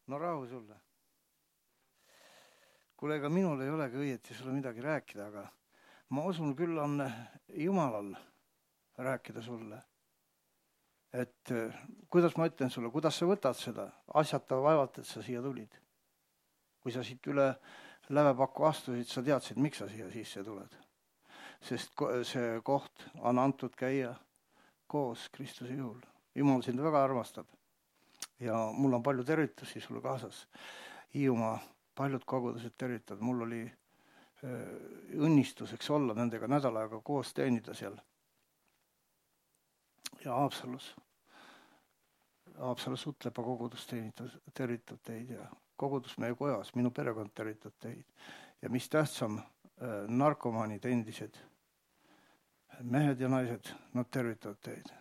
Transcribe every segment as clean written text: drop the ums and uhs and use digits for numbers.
No rahu sulle. Kuule, ega minul ei olegi õieti sulle midagi rääkida, aga ma usun küll on Jumalal rääkida sulle. Et kuidas ma ütlen sulle, kuidas sa võtad seda asjata vaevalt, et sa siia tulid. Kui sa siit üle lävepaku astusid, sa teadsid, miks sa siia sisse tuled. Sest see koht on antud käia koos Kristuse juhul. Jumal sind väga armastab. Ja mul on palju tervitusi sulle kaasas. Hiiumaa paljud kogudused tervitavad. Mul oli õnnistuseks olla nendega nädal aega koos teenida seal. Ja Haapsalus Utlepa kogudus tervitab teid ja kogudus meie kojas, minu perekond tervitab teid. Ja mis tähtsam, narkomaanid endised, mehed ja naised, nad tervitavad teid.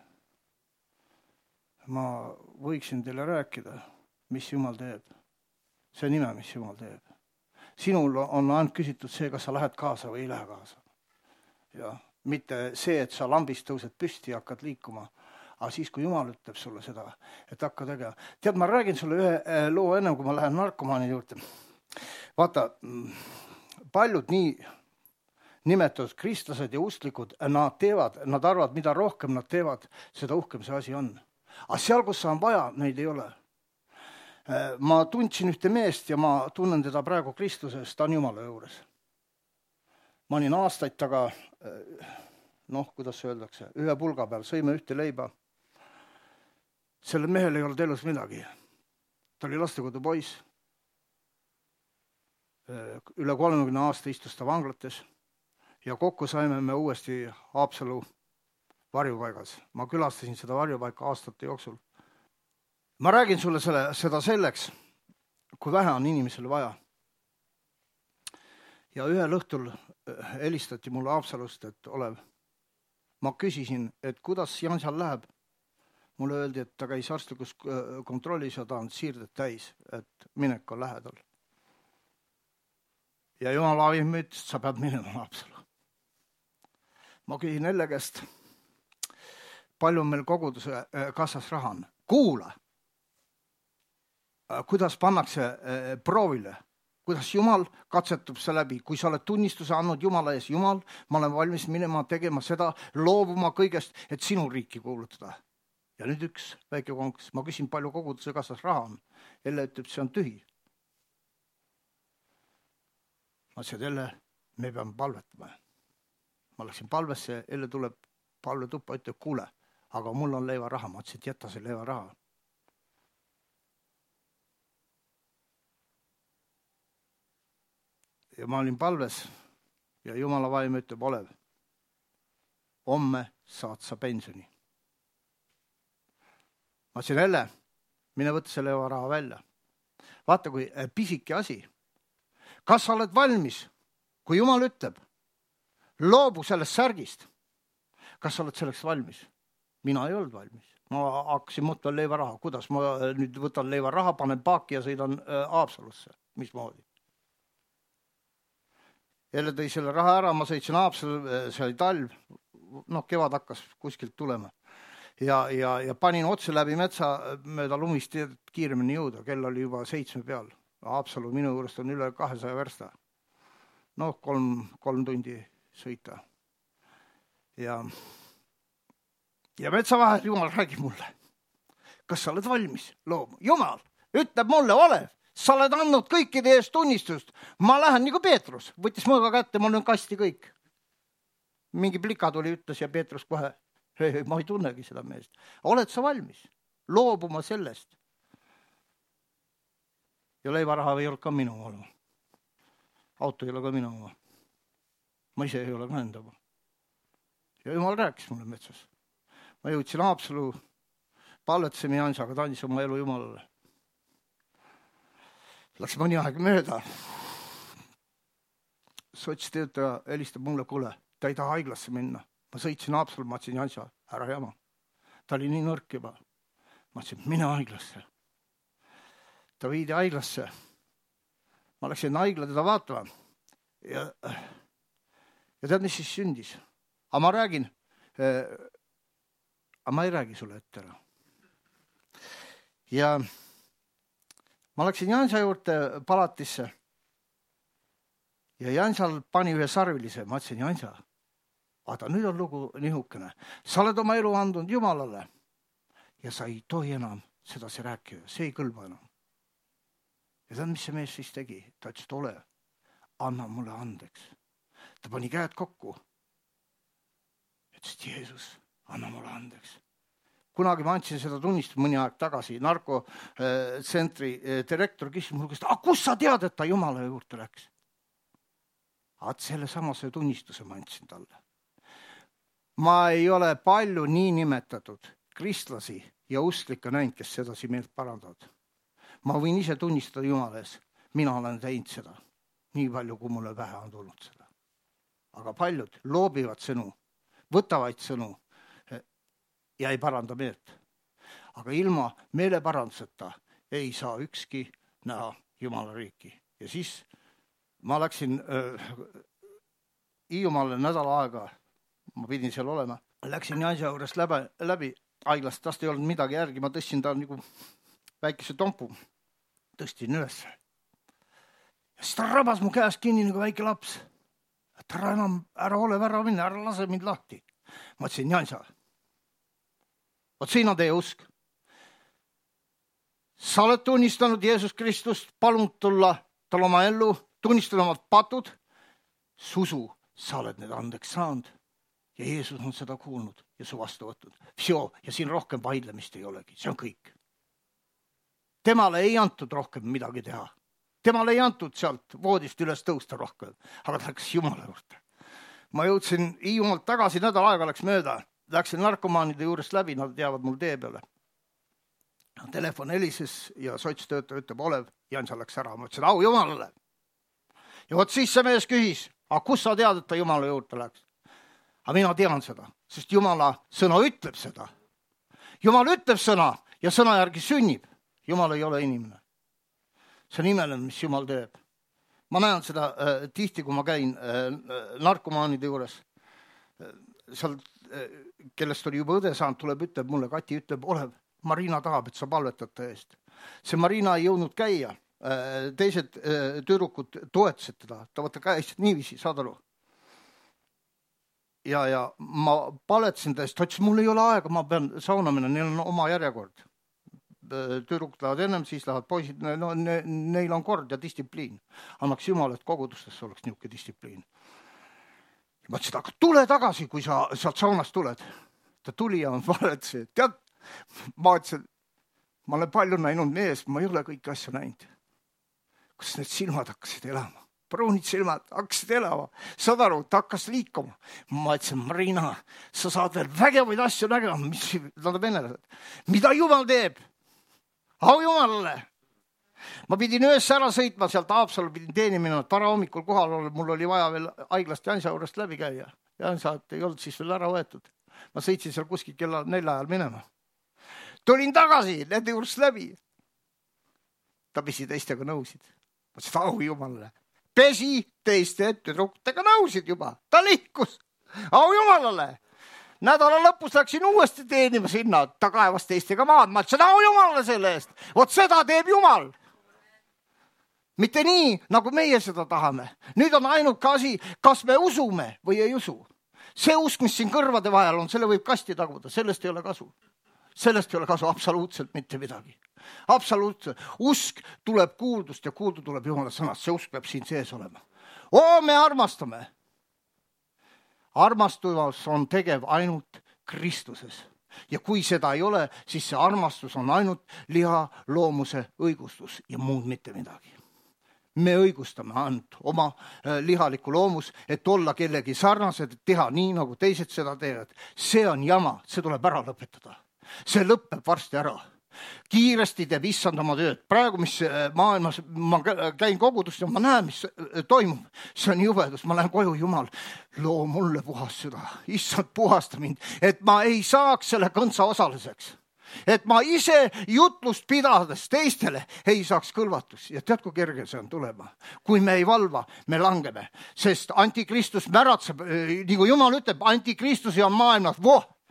Ma võiksin teile rääkida, mis Jumal teeb. See nime, mis Jumal teeb. Sinul on ainult küsitud see, kas sa lähed kaasa või ei lähe kaasa. Ja mitte see, et sa lambist tõused püsti ja hakkad liikuma. Aga siis, kui Jumal ütleb sulle seda, et hakka tegema. Tead, ma räägin sulle ühe loo ennem, kui ma lähen narkomaani juurde. Vaata, paljud nii nimetatud kristlased ja usklikud, nad arvavad, mida rohkem nad teevad, seda uhkem see asi on. Aga seal, kus on vaja, neid ei ole. Ma tundsin ühte meest ja ma tunnen teda praegu Kristuses, ta on Jumala juures. Ma olin aastaid taga, kuidas öeldakse, ühe pulga peal, sõime ühte leiba. Selle mehel ei olnud elus midagi. Ta oli lastekodu poiss. Üle 30 aasta istus ta vanglates ja kokku saime me uuesti Haapsalu varjupaigas. Ma külastasin seda varjupaika aastate jooksul. Ma räägin sulle seda selleks, kui vähe on inimesele vaja. Ja ühel õhtul helistati mulle Haapsalust, et Olev. Ma küsisin, et kuidas Jansal läheb. Mulle öeldi, et ta käis arstlikus kontrollis ja ta on siirdet täis, et minek on lähedal. Ja Jumal Aavim ütles, et sa pead minema Haapsalu. Ma küsin jälle käest, palju meil koguduse kassas raha on. Kuula, kuidas pannakse proovile, kuidas Jumal katsetub see läbi. Kui sa oled tunnistuse andnud Jumala ees, Jumal, ma olen valmis minema tegema seda, loobuma kõigest, et sinu riiki kuulutada. Ja nüüd üks väike konks. Ma küsin, palju koguduse kassas raha on. Elle ütleb, see on tühi. Ma ütlesin, Elle, me peame palvetama. Ma läksin palvesse, Elle tuleb palvetuppa, ütleb, kuule, aga mul on leivaraha. Ma ütlesin, et jätta see leivaraha. Ja ma olin palves ja Jumala vaim ütleb, Olev, homme saad sa pensioni. Ma ütlesin, Elle, mine võtta selle raha välja. Vaata, kui pisike asi. Kas sa oled valmis, kui Jumal ütleb, loobu sellest särgist? Kas sa oled selleks valmis? Mina ei olnud valmis. Ma hakkasin mõtma leivaraha. Kuidas ma nüüd võtan leivaraha, panen paaki ja sõidan Haapsalusse. Mismoodi? Elle tõi selle raha ära, ma sõitsin Haapsalu, see oli talv. Kevad hakkas kuskilt tulema. Ja panin otse läbi metsa mööda lumist kiiremini jõuda. Kell oli juba 7 peal. Haapsalu minu juurest on üle 200 versta. 3 tundi sõita. Ja metsa vahel Jumal räägib mulle. Kas sa oled valmis looma? Jumal ütleb mulle, Olev, sa oled andnud kõikide eest tunnistust. Ma lähen nagu Peetrus. Võttis mõõga kätte, mul on kasti kõik. Mingi plika tuli, ütles ja Peetrus kohe. Ma ei tunnegi seda meest. Oled sa valmis loobuma sellest? Ja leivaraha ei olnud ka minu oma. Auto ei ole ka minu oma. Ma ise ei ole ka enda oma. Ja Jumal rääkis mulle metsas. Ma jõudsin Haapsalu palvetasime Jansaga, ta andis oma elu Jumalale. Läks mõni aeg mööda. Sotsitöötaja helistab mulle, kuule, ta ei taha haiglasse minna. Ma sõitsin Haapsalu, ma ütlesin, Jansa, ära jama. Ta oli nii nõrk juba. Ma ütlesin, mine haiglasse. Ta viidi haiglasse. Ma läksin haigla teda vaatama. Ja tead, mis siis sündis? Aga ma räägin, aga ma ei räägi sulle ette ära. Ja ma läksin Jansa juurde palatisse ja Jansal pani ühe sarvilise. Ma ütlesin, Jansa, vaata, nüüd on lugu nihukene. Sa oled oma elu andnud Jumalale ja sa ei tohi enam sedasi rääkida. See ei kõlba enam. Ja tead, mis see mees siis tegi? Ta ütles, et ole, anna mulle andeks. Ta pani käed kokku. Ütles, et Jeesus, anna mulle andeks. Kunagi ma andsin seda tunnistust mõni aeg tagasi. Narkotsentri direktor küsis mul käest, kus sa tead, et ta Jumala juurde läks? Selle samase tunnistuse ma andsin talle. Ma ei ole palju niinimetatud kristlasi ja usklikke näinud, kes sedasi meelt parandavad. Ma võin ise tunnistada Jumala ees. Mina olen teinud seda. Nii palju, kui mulle vähe on tulnud seda. Aga paljud loobivad sõnu, võtavad sõnu ja ei paranda meelt. Aga ilma meeleparanduseta ei saa ükski näha Jumala riiki. Ja siis ma läksin Hiiumaale nädala aega, ma pidin seal olema. Läksin Jansa juurest läbi haiglast, tast ei olnud midagi järgi, ma tõstsin ta nagu väikese tompu, tõstin üles. Ja siis ta rabas mu käest kinni nagu väike laps. Et ära ole ära minna, ära lase mind lahti. Ma ütlesin, Jansa, vot siin on teie usk. Sa oled tunnistanud Jeesus Kristust, palun tulla tal oma ellu, tunnistada omad patud, susu, sa oled need andeks saanud ja Jeesus on seda kuulnud ja su vastu võtnud. Ja siin rohkem vaidlemist ei olegi, see on kõik. Temale ei antud rohkem midagi teha. Temale ei antud sealt voodist üles tõusta rohkem, aga ta läks Jumala juurde. Ma jõudsin Hiiumalt tagasi, nädal aega läks mööda, läksin narkomaanide juurest läbi, nad teavad mul tee peale. Telefon helises ja sotstöötaja ütleb, Olev, Jansa läks ära. Ma ütlesin, au Jumalale. Ja vot siis see mees küsis, kus sa tead, et ta Jumala juurde läks? Aga mina tean seda, sest Jumala sõna ütleb seda. Jumal ütleb sõna ja sõna järgi sünnib. Jumal ei ole inimene. See on imeline, mis Jumal teeb. Ma näen seda tihti, kui ma käin narkomaanide juures. Seal, kellest oli juba õde saanud, tuleb, ütleb mulle, Kati ütleb, Olev, Marina tahab, et sa palvetad ta eest. See Marina ei jõudnud käia. Teised tüdrukud toetasid teda. Ta võtta käest niiviisi, saad aru. Ja ma paletasin ta eest. Ta ütles, mul ei ole aega, ma pean sauna minna, neil on oma järjekord. Tüdrukud lähevad ennem, siis lähevad poisid, no, neil on kord ja distsipliin. Annaks Jumal, et kogudustesse oleks niisugune distsipliin. Ma ütlesin, aga tule tagasi, kui sa sealt saunast tuled. Ta tuli ja valetas, tead, ma ütlesin, ma olen palju näinud mees, ma ei ole kõiki asju näinud. Kas need silmad hakkasid elama? Pruunid silmad hakkasid elama. Saad aru, ta hakkas liikuma. Ma ütlesin, Marina, sa saad veel vägevaid asju nägema, mis nad on venelased. Mida Jumal teeb? Au Jumalale! Ma pidin öösse ära sõitma sealt Haapsalu, pidin teenimine, vara hommikul kohal olla, mul oli vaja veel haiglast Jansa juurest läbi käia. Jansa ei olnud siis veel ära võetud. Ma sõitsin seal kuskil kella 4 ajal minema. Tulin tagasi, nende juurest läbi. Ta pesi teistega nõusid. Ma ütlesin, au Jumalale. Pesi teiste tüdrukutega nõusid juba. Ta liikus. Au Jumalale. Nädala lõpus läksin uuesti teenima sinna. Ta kaevas teistega maad. Ma ütlesin, au Jumalale selle eest. Vot seda teeb Jumal. Mitte nii, nagu meie seda tahame. Nüüd on ainuke asi, kas me usume või ei usu. See usk, mis siin kõrvade vahel on, selle võib kasti taguda. Sellest ei ole kasu. Sellest ei ole kasu absoluutselt mitte midagi. Absoluutselt. Usk tuleb kuuldust ja kuuldu tuleb Jumala sõnast. See usk peab siin sees olema. Me armastame. Armastus on tegev ainult Kristuses. Ja kui seda ei ole, siis see armastus on ainult liha loomuse õigustus ja muud mitte midagi. Me õigustame ainult oma lihalikku loomus, et olla kellegi sarnased, et teha nii, nagu teised seda teevad. See on jama, see tuleb ära lõpetada. See lõpeb varsti ära. Kiiresti teeb issand oma tööd. Praegu, mis maailmas, ma käin kogudust ja ma näen, mis toimub. See on jubedus. Ma lähen koju, Jumal, loo mulle puhas süda. Issand, puhasta mind, et ma ei saaks selle kõntsa osaliseks. Et ma ise jutlust pidades teistele ei saaks kõlvatus. Ja tead, kui kerge see on tulema. Kui me ei valva, me langeme. Sest antikristus märatseb, nagu Jumal ütleb, antikristus ja maailmas,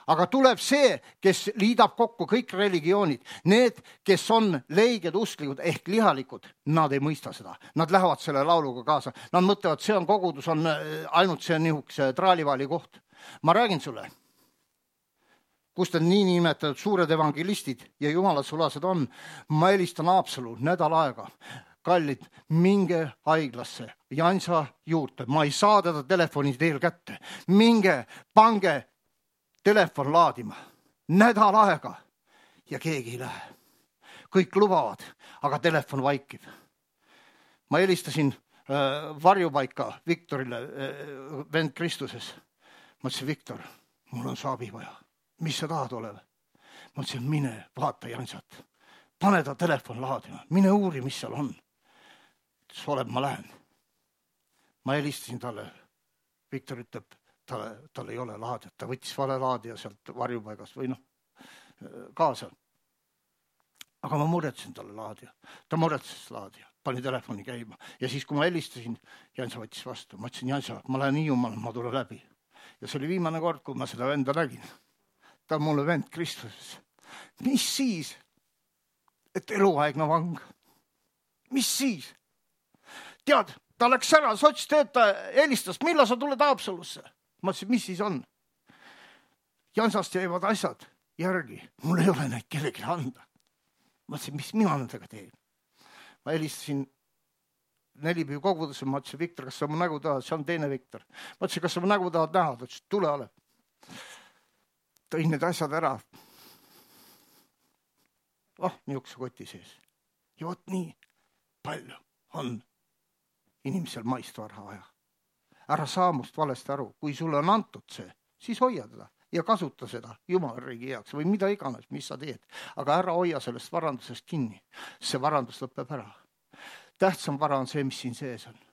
aga tuleb see, kes liidab kokku kõik religioonid. Need, kes on leiged usklikud ehk lihalikud, nad ei mõista seda. Nad lähevad selle lauluga kaasa. Nad mõtlevad, see on kogudus, on ainult see nihukese traalivaali koht. Ma räägin sulle, kust on nii nimetatud suured evangelistid ja jumala sulased on. Ma helistan Haapsalu nädal aega. Kallid, minge haiglasse, Jansa juurde. Ma ei saa teda telefoni teel kätte. Minge, pange telefon laadima. Nädal aega ja keegi ei lähe. Kõik lubavad, aga telefon vaikib. Ma helistasin varjupaika Viktorile, vend Kristuses. Ma ütlesin, Viktor, mul on saabi vaja. Mis sa tahad olema? Ma ütlesin, mine vaata Jansat. Pane ta telefon laadima. Mine uuri, mis seal on. Oleb, ma lähen. Ma helistasin talle. Viktor ütleb, tal ei ole laadijat. Ta võttis vale laadija sealt varjupaigast või kaasa. Aga ma muretsen talle laadija. Ta muretses laadija. Pani telefoni käima. Ja siis, kui ma helistasin, Jansa võttis vastu. Ma ütlesin, Jansa, ma lähen Hiiumaale, ma tulen läbi. Ja see oli viimane kord, kui ma seda venda nägin. Ta on mulle vend Kristuses. Mis siis? Et eluaegne vang. Mis siis? Tead, ta läks ära, sotstöötaja helistas, millal sa tuled Haapsalusse? Ma ütlesin, mis siis on? Jansast jäivad asjad järgi. Mul ei ole neid kellegi anda. Ma ütlesin, mis mina nendega teen? Ma helistasin Nelipüü kogudusse. Ma ütlesin, Viktor, kas sa mu nägu tahad? See on teine Viktor. Ma ütlesin, kas sa mu nägu tahad näha? Ta ütlesin, tule ole. Tõin need asjad ära. Niisuguse koti sees. Ja vot nii palju on inimesel maistvara vaja. Ära saamust valesti aru. Kui sulle on antud see, siis hoia teda ja kasuta seda Jumala riigi heaks või mida iganes, mis sa teed. Aga ära hoia sellest varandusest kinni. See varandus lõpeb ära. Tähtsam vara on see, mis siin sees on.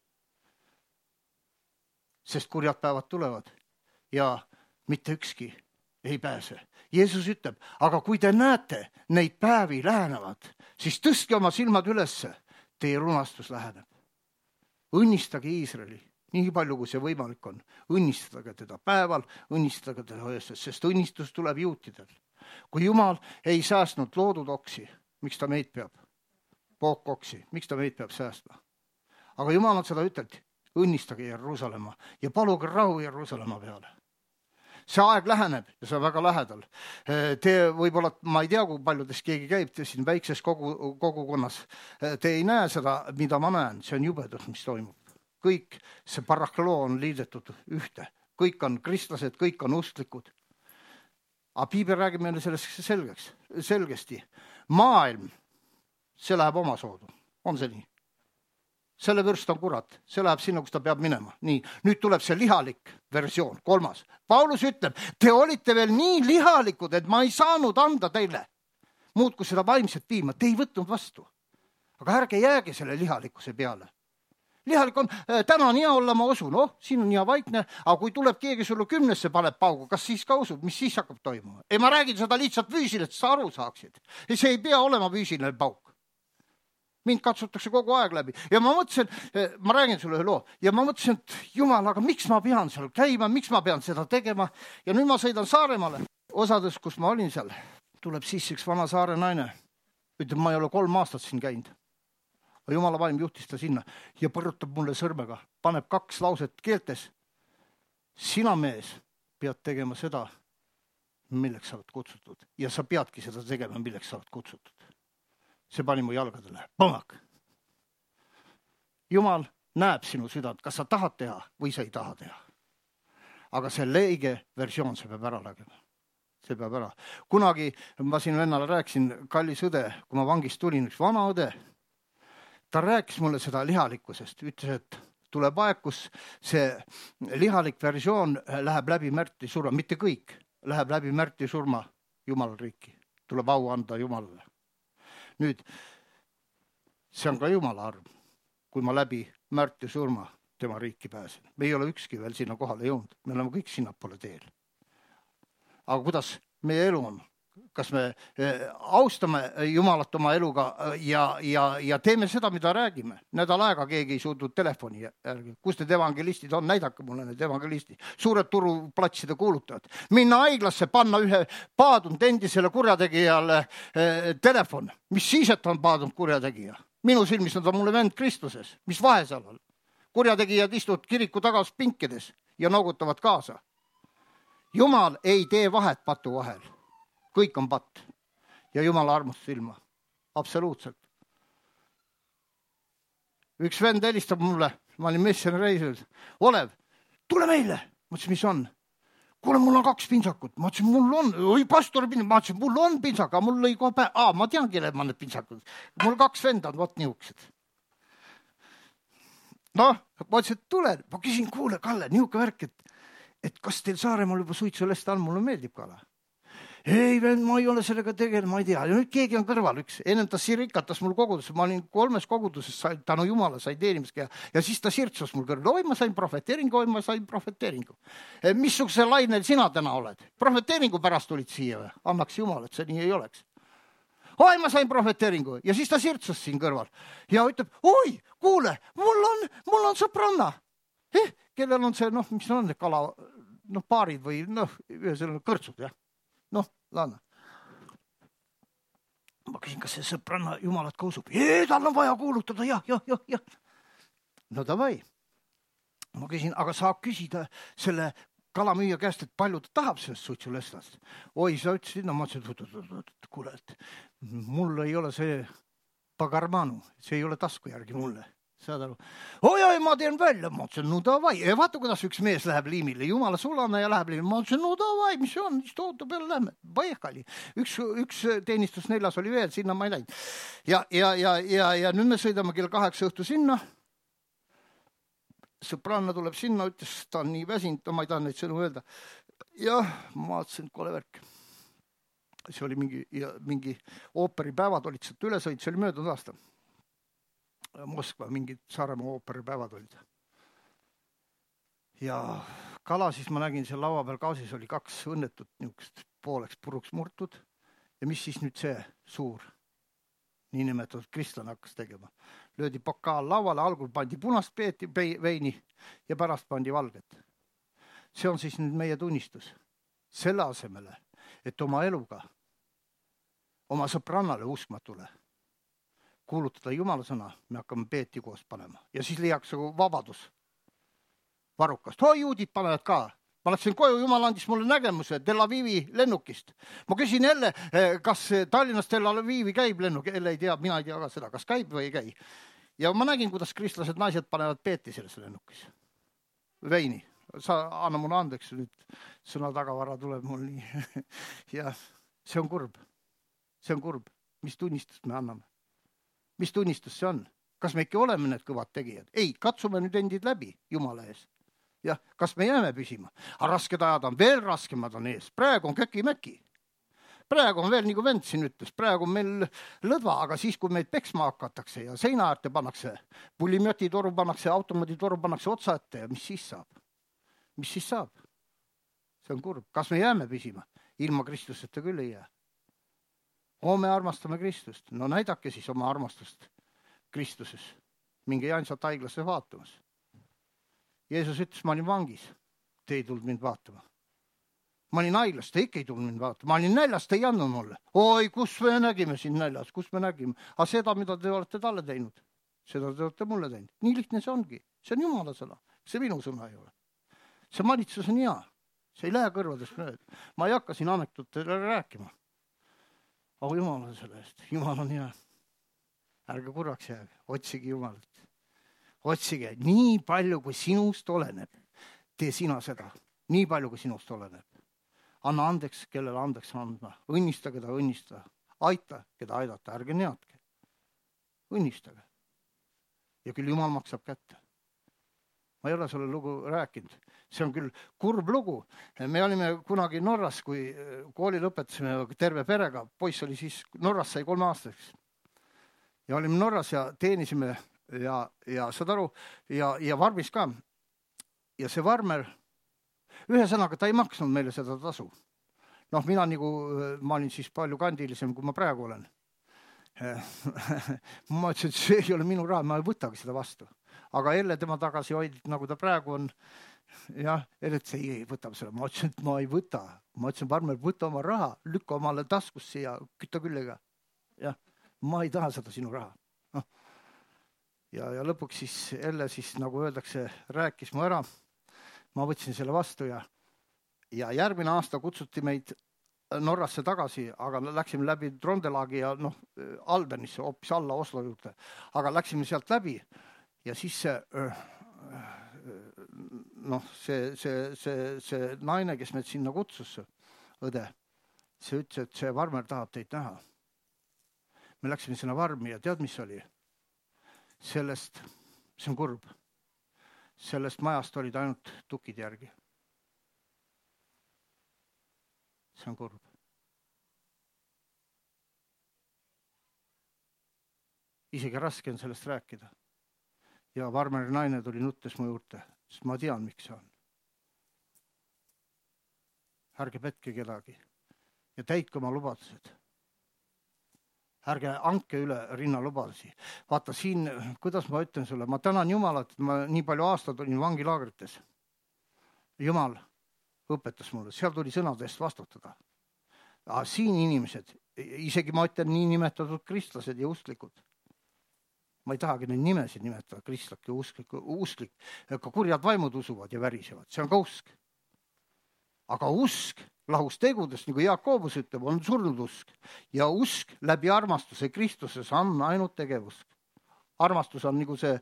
Sest kurjad päevad tulevad ja mitte ükski ei pääse. Jeesus ütleb, aga kui te näete neid päevi lähenevad, siis tõstke oma silmad ülesse. Teie lunastus läheneb. Õnnistage Iisraeli, nii palju kui see võimalik on. Õnnistage teda päeval, õnnistage teda öösel, sest õnnistus tuleb juutidel. Kui Jumal ei säästnud loodud oksi, miks ta meid peab? Pookoksi, miks ta meid peab säästma? Aga Jumal on seda ütelnud, õnnistage Jeruusalemma ja paluge rahu Jeruusalemma peale. See aeg läheneb ja see on väga lähedal. Te võib-olla, ma ei tea, kui paljudes keegi käib siin väikses kogukonnas. Te ei näe seda, mida ma näen. See on jubedus, mis toimub. Kõik see parakloo on liidetud ühte. Kõik on kristlased, kõik on usklikud. Aga Piibel räägib meile sellest selgesti. Maailm, see läheb oma soodu. On see nii? Selle vürst on kurat, see läheb sinna, kus ta peab minema. Nii, nüüd tuleb see lihalik versioon, 3. Paulus ütleb, te olite veel nii lihalikud, et ma ei saanud anda teile. Muud kui seda vaimset piima, te ei võtnud vastu. Aga ärge jääge selle lihalikkuse peale. Lihalik on, täna on hea olla, ma usun, siin on hea vaikne, aga kui tuleb keegi sulle 10 paneb paugu, kas siis ka usud, mis siis hakkab toimuma? Ei, ma räägin seda lihtsalt füüsiliselt, sa aru saaksid. See ei pea olema füüsiline pauk. Mind katsutakse kogu aeg läbi. Ja ma mõtlesin, ma räägin sulle ühe loo, ja ma mõtlesin, et Jumal, aga miks ma pean seal käima, miks ma pean seda tegema? Ja nüüd ma sõidan Saaremaale. Osades, kus ma olin seal, tuleb siis üks vana saare naine. Ütleb, ma ei ole 3 aastat siin käinud. Aga Jumala vaim juhtis ta sinna ja põrutab mulle sõrmega. Paneb 2 lauset keeltes. Sina, mees, pead tegema seda, milleks sa oled kutsutud. Ja sa peadki seda tegema, milleks sa oled kutsutud. See pani mu jalgadele. Põmak! Jumal näeb sinu südant, kas sa tahad teha või sa ei taha teha. Aga see leige versioon, see peab ära lägema. See peab ära. Kunagi ma siin vennale rääkisin, kallis õde, kui ma vangist tulin, üks vana õde, ta rääkis mulle seda lihalikkusest. Ütles, et tuleb aeg, kus see lihalik versioon läheb läbi märti surma. Mitte kõik läheb läbi märti surma Jumala riiki. Tuleb au anda Jumalale. Nüüd, see on ka Jumala arm, kui ma läbi märti surma tema riiki pääsen. Me ei ole ükski veel sinna kohale jõudnud, me oleme kõik sinnapoole teel. Aga kuidas meie elu on? kas me austame Jumalat oma eluga ja teeme seda, mida räägime. Nädal aega keegi ei suutnud telefoni järgi. Kus need evangelistid on? Näidake mulle need evangelistid. Suured turuplatside kuulutajad. Minna haiglasse, panna ühe paadunud endisele kurjategijale telefon. Mis siis, et on paadunud kurjategija? Minu silmis on ta mulle vend Kristuses. Mis vahe seal on? Kurjategijad istuvad kiriku tagas pinkides ja noogutavad kaasa. Jumal ei tee vahet patu vahel. Kõik on patt. Ja Jumala armustus ilma. Absoluutselt. Üks vend helistab mulle, ma olin missiooni reisil. Olev, tule meile. Ma ütlesin, mis on? Kuule, mul on 2 pintsakut. Ma ütlesin, mul on. Oi, pastori pintsakut. Ma ütlesin, mul on pintsak, aga mul lõi kohe päev. Ma tean, kelle ma need pintsakud. Mul 2 venda on, võt niuksed. Ma ütlesin, et tule. Ma küsin, kuule, Kalle, niuke värk, et kas teil Saaremaal juba suitsulesta on? Mulle meeldib kala. Ei, vend, ma ei ole sellega tegelenud, ma ei tea. Ja nüüd keegi on kõrval üks. Ennem ta sirikatas mul koguduses. Ma olin 3 koguduses, tänu Jumala sai teenimiski. Ja siis ta sirtsus mul kõrval. Oi, ma sain profeteeringu. Missuguse lainel sina täna oled? Profeteeringu pärast tulid siia või? Annaks Jumal, et see nii ei oleks. Oi, ma sain profeteeringu. Ja siis ta sirtsus siin kõrval. Ja ütleb, oi, kuule, mul on sõpranna. Kellel on see, mis on need kala, paarid või ühesõnaga kõrtsud, jah. Laana. Ma küsin, kas see sõpranna Jumalat ka usub? Tal on vaja kuulutada, jah. No davai. Ma küsin, aga saab küsida selle kalamüüja käest, et palju ta tahab sellest suitsulestast. Oi, sa ütlesid, ma ütlesin, kuule, et mul ei ole see pagarmanu, see ei ole tasku järgi mulle. Saad aru? Oi, ma teen välja. Ma ütlesin, no davai. Vaata, kuidas üks mees läheb liimile. Jumala sulane ja läheb liimile. Ma ütlesin, no davai, mis see on? Mis tootu peale lähme? Paihkali. Üks teenistus 4 oli veel, sinna ma ei läinud. Ja nüüd me sõidame kell 8 õhtu sinna. Sõpranna tuleb sinna, ütles, ta on nii väsinud, ma ei taha neid sõnu öelda. Ja ma ütlesin, kole värk. See oli mingi ooperipäevad olid sealt ülesõid, see oli möödunud aasta. Moskva, mingid Saaremaa ooperipäevad olid. Ja kala siis ma nägin seal laua peal kaasis oli 2 õnnetut niukest pooleks puruks murtud. Ja mis siis nüüd see suur niinimetatud kristlane hakkas tegema? Löödi pokaal lauale, algul pandi punast veini ja pärast pandi valget. See on siis nüüd meie tunnistus. Selle asemele, et oma eluga, oma sõprannale uskmatule kuulutada Jumala sõna, me hakkame peeti koos panema. Ja siis leiaks vabadus varrukast. Juudid panevad ka. Ma läksin koju, Jumal andis mulle nägemuse Tel Avivi lennukist. Ma küsin jälle, kas Tallinnast Tel Avivi käib lennuk. Jälle ei tea, mina ei tea ka seda, kas käib või ei käi. Ja ma nägin, kuidas kristlased naised panevad peeti selles lennukis. Veini. Sa anna mulle andeks, nüüd sõna tagavara tuleb mul nii. Ja see on kurb. See on kurb. Mis tunnistust me anname? Mis tunnistus see on? Kas me ikka oleme need kõvad tegijad? Ei, katsume nüüd endid läbi Jumala ees. Ja kas me jääme püsima? Aga rasked ajad on, veel raskemad on ees. Praegu on köki-mäki. Praegu on veel, nagu vend siin ütles, praegu on meil lõdva, aga siis, kui meid peksma hakatakse ja seina äärte pannakse, pullimjotitoru pannakse, automaaditoru pannakse otsa ette ja mis siis saab? Mis siis saab? See on kurb. Kas me jääme püsima? Ilma Kristuseta küll ei jää. Me armastame Kristust. No näidake siis oma armastust Kristuses. Minge jaansat haiglasse vaatamas. Jeesus ütles, ma olin vangis. Te ei tulnud mind vaatama. Ma olin haiglas, te ikka ei tulnud mind vaatama. Ma olin näljas, te ei andnud mulle. Oi, kus me nägime siin näljas? Kus me nägime? Aga seda, mida te olete talle teinud, seda te olete mulle teinud. Nii lihtne see ongi. See on Jumala sõna. See minu sõna ei ole. See valitsus on hea. See ei lähe kõrvadest mööda. Ma ei hakka siin anekdootele rääkima. Aga Jumal on selle eest. Jumal on hea. Ärge kurvaks jääge. Otsige Jumalat. Otsige nii palju, kui sinust oleneb. Tee sina seda. Nii palju, kui sinust oleneb. Anna andeks, kellele andeks andma. Õnnista, keda õnnistada. Aita, keda aidata. Ärge neatke. Õnnistage. Ja küll Jumal maksab kätte. Ma ei ole selle lugu rääkinud. See on küll kurb lugu. Me olime kunagi Norras, kui kooli lõpetasime terve perega. Poiss oli siis, Norras sai 3 aastaks. Ja olime Norras ja teenisime ja saad aru, ja varmis ka. Ja see varmer, ühesõnaga, ta ei maksnud meile seda tasu. Noh, ma olin siis palju kandilisem, kui ma praegu olen. Ma ütlesin, et see ei ole minu raha, ma ei võtagi seda vastu. Aga Elle tema tagasi hoidis, nagu ta praegu on. Jah, Elle ütles, ei võta seda. Ma ütlesin, et ma ei võta. Ma ütlesin, Parmer, võta oma raha, lükka omale taskusse ja kütta küllega. Jah, ma ei taha seda sinu raha. Ja lõpuks siis Elle siis, nagu öeldakse, rääkis mu ära. Ma võtsin selle vastu ja järgmine aasta kutsuti meid Norrasse tagasi, aga läksime läbi Trondelagi ja Albenisse, hoopis alla Oslo juurde. Aga läksime sealt läbi ja siis see naine, kes meid sinna kutsus, õde, see ütles, et see Varmer tahab teid näha. Me läksime sinna Varmi ja tead, mis oli? See on kurb. Sellest majast olid ainult tukid järgi. See on kurb. Isegi raske on sellest rääkida. Ja Varmeri naine tuli nuttes mu juurde, sest ma tean, miks see on. Ärge petke kedagi ja täitke oma lubadused. Ärge anke üle rinna lubadusi. Vaata siin, kuidas ma ütlen sulle, ma tänan Jumalat, et ma nii palju aastad olin vangilaagrites. Jumal õpetas mulle, seal tuli sõnade eest vastutada. Aga siin inimesed, isegi ma ütlen nii nimetatud kristlased ja usklikud. Ma ei tahagi neid nimesid nimetada, kristlik ja usklik. Ka kurjad vaimud usuvad ja värisevad, see on ka usk. Aga usk lahus tegudest, nagu Jaakobus ütleb, on surnud usk. Ja usk läbi armastuse Kristuses on ainult tegevus. Armastus on nagu see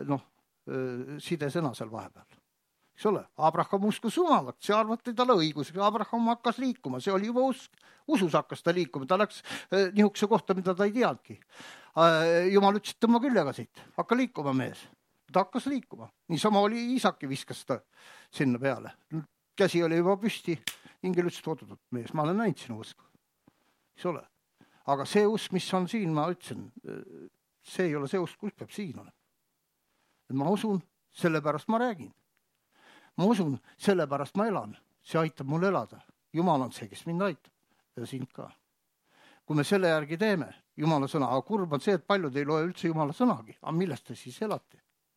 sidesõna seal vahepeal. Eks ole, Abraham uskus Jumalat, see arvati talle õigusega. Abraham hakkas liikuma, see oli juba usk. Usus hakkas ta liikuma, ta läks nihukese kohta, mida ta ei teadki. Jumal ütles, et tõmba küllega siit, hakka liikuma mees. Ta hakkas liikuma. Niisama oli Iisaki viskas ta sinna peale. Käsi oli juba püsti, ingel ütles, et ootutut mees, ma olen näinud sinu usku. Eks ole. Aga see usk, mis on siin, ma ütlesin, see ei ole see usk, kus peab siin olema. Ma usun, sellepärast ma räägin. Ma usun, sellepärast ma elan. See aitab mul elada. Jumal on see, kes mind aitab. Ja sind ka. Kui me selle järgi teeme, Jumala sõna, aga kurb on see, et paljud ei loe üldse Jumala sõnagi. Aga millest te siis elate?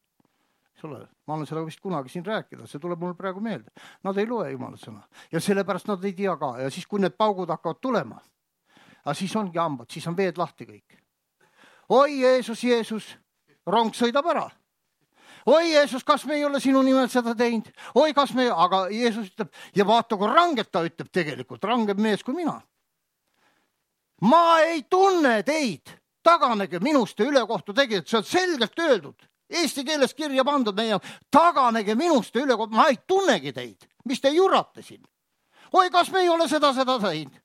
Ma olen seda vist kunagi siin rääkida, see tuleb mul praegu meelde. Nad ei loe Jumala sõna. Ja sellepärast nad ei tea ka. Ja siis, kui need paugud hakkavad tulema, siis ongi hambad, siis on veed lahti kõik. Oi, Jeesus, rong sõidab ära. Oi, Jeesus, kas me ei ole sinu nimel seda teinud? Oi, kas me... Aga Jeesus ütleb, ja vaata, kui rangelt ta ütleb tegelikult, rangem mees kui mina. Ma ei tunne teid, taganege minust ja ülekohtu tegijad, see on selgelt öeldud. Eesti keeles kirja pandud meie, taganege minust ja ülekohtu, ma ei tunnegi teid. Mis te jurate siin? Oi, kas me ei ole seda teinud?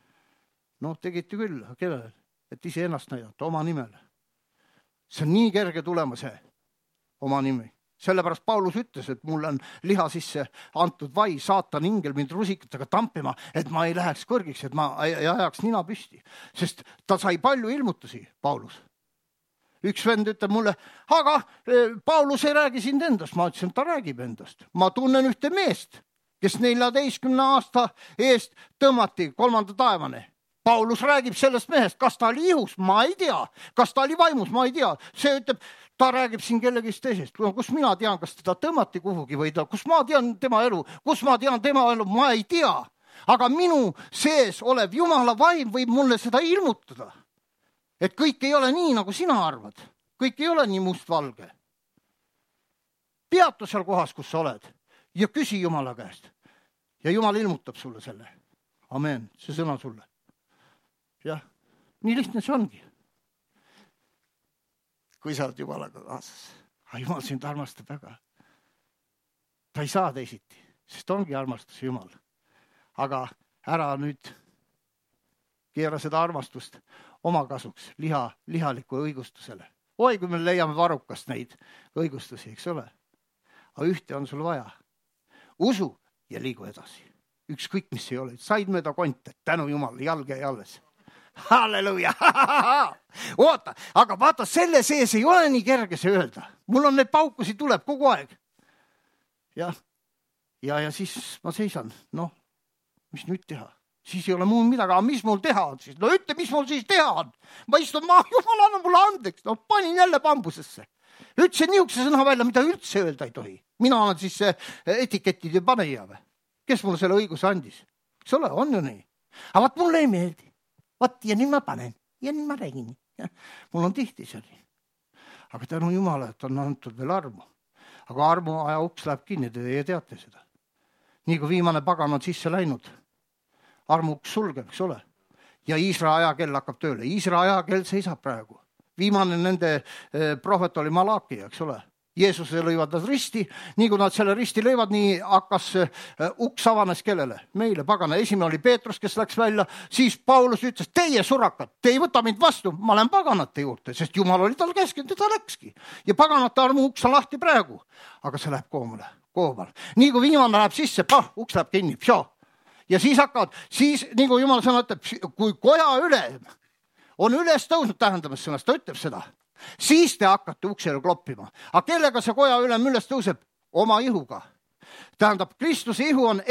Tegite küll, kellel? Et ise ennast näidata oma nimele. See on nii kerge tulema see. Oma nimi. Sellepärast Paulus ütles, et mul on liha sisse antud vai, saatan ingel mind rusikatega tampima, et ma ei läheks kõrgiks, et ma ei ajaks nina püsti. Sest ta sai palju ilmutusi, Paulus. Üks vend ütleb mulle, aga Paulus ei räägi sind endast. Ma ütlesin, ta räägib endast. Ma tunnen ühte meest, kes 14 aasta eest tõmmati 3. taevane. Paulus räägib sellest mehest, kas ta oli ihus, ma ei tea. Kas ta oli vaimus, ma ei tea. See ütleb, ta räägib siin kellegist teisest. Kus mina tean, kas teda tõmmati kuhugi või kus ma tean tema elu, ma ei tea. Aga minu sees olev Jumala vaim võib mulle seda ilmutada. Et kõik ei ole nii, nagu sina arvad. Kõik ei ole nii mustvalge. Peatu seal kohas, kus sa oled ja küsi Jumala käest. Ja Jumal ilmutab sulle selle. Amen, see sõna sulle. Jah, nii lihtne see ongi. Kui sa oled Jumalaga kaasas. Jumal sind armastab väga. Ta ei saa teisiti, sest ongi armastus Jumal. Aga ära nüüd keera seda armastust oma kasuks, lihaliku õigustusele. Oi, kui me leiame varukast neid õigustusi, eks ole. Aga ühte on sul vaja. Usu ja liigu edasi. Ükskõik, mis ei ole. Said mööda konte, tänu Jumal, jalge ja alles. Halleluja! Oota, aga vaata, selle sees ei ole nii kerge see öelda. Mul on need paukusi tuleb kogu aeg. Ja siis ma seisan. Mis nüüd teha? Siis ei ole muud midagi, aga mis mul teha on siis? No ütle, mis mul siis teha on? Ma istun maa, jumal anna mulle andeks. No panin jälle bambusesse. Ütlesin niisuguse sõna välja, mida üldse öelda ei tohi. Mina olen siis etikettide paneja või? Kes mulle selle õiguse andis? Eks ole, on ju nii. Aga vaat mulle ei meeldi. Vaat ja nüüd ma panen ja nüüd ma räägin. Mul on tihti see nii. Aga tänu Jumala, et on antud veel armu. Aga armu aja uks läheb kinni, te teate seda. Nii kui viimane pagan on sisse läinud, armu uks sulgeb, eks ole. Ja Iisraeli ajakell hakkab tööle. Iisraeli ajakell seisab praegu. Viimane nende prohvet oli Malaki, eks ole. Jeesuse lõivad nad risti, nii kui nad selle risti lõivad, nii hakkas uks avanes kellele? Meile, pagana. Esimene oli Peetrus, kes läks välja, siis Paulus ütles, teie surakad, te ei võta mind vastu, ma olen paganate juurde, sest Jumal oli tal käskinud ja ta läkski. Ja paganate armu uks on lahti praegu, aga see läheb koomal. Nii kui viimane läheb sisse, uks läheb kinni, ja siis hakkavad, nii kui Jumal sõna ütleb, kui koja ülem on üles tõusnud, tähendamas sõnast, ta ütleb seda. Siis te hakkate uksele kloppima. Aga kellega see koja ülem üles tõuseb? Oma ihuga. Tähendab, Kristuse ihu on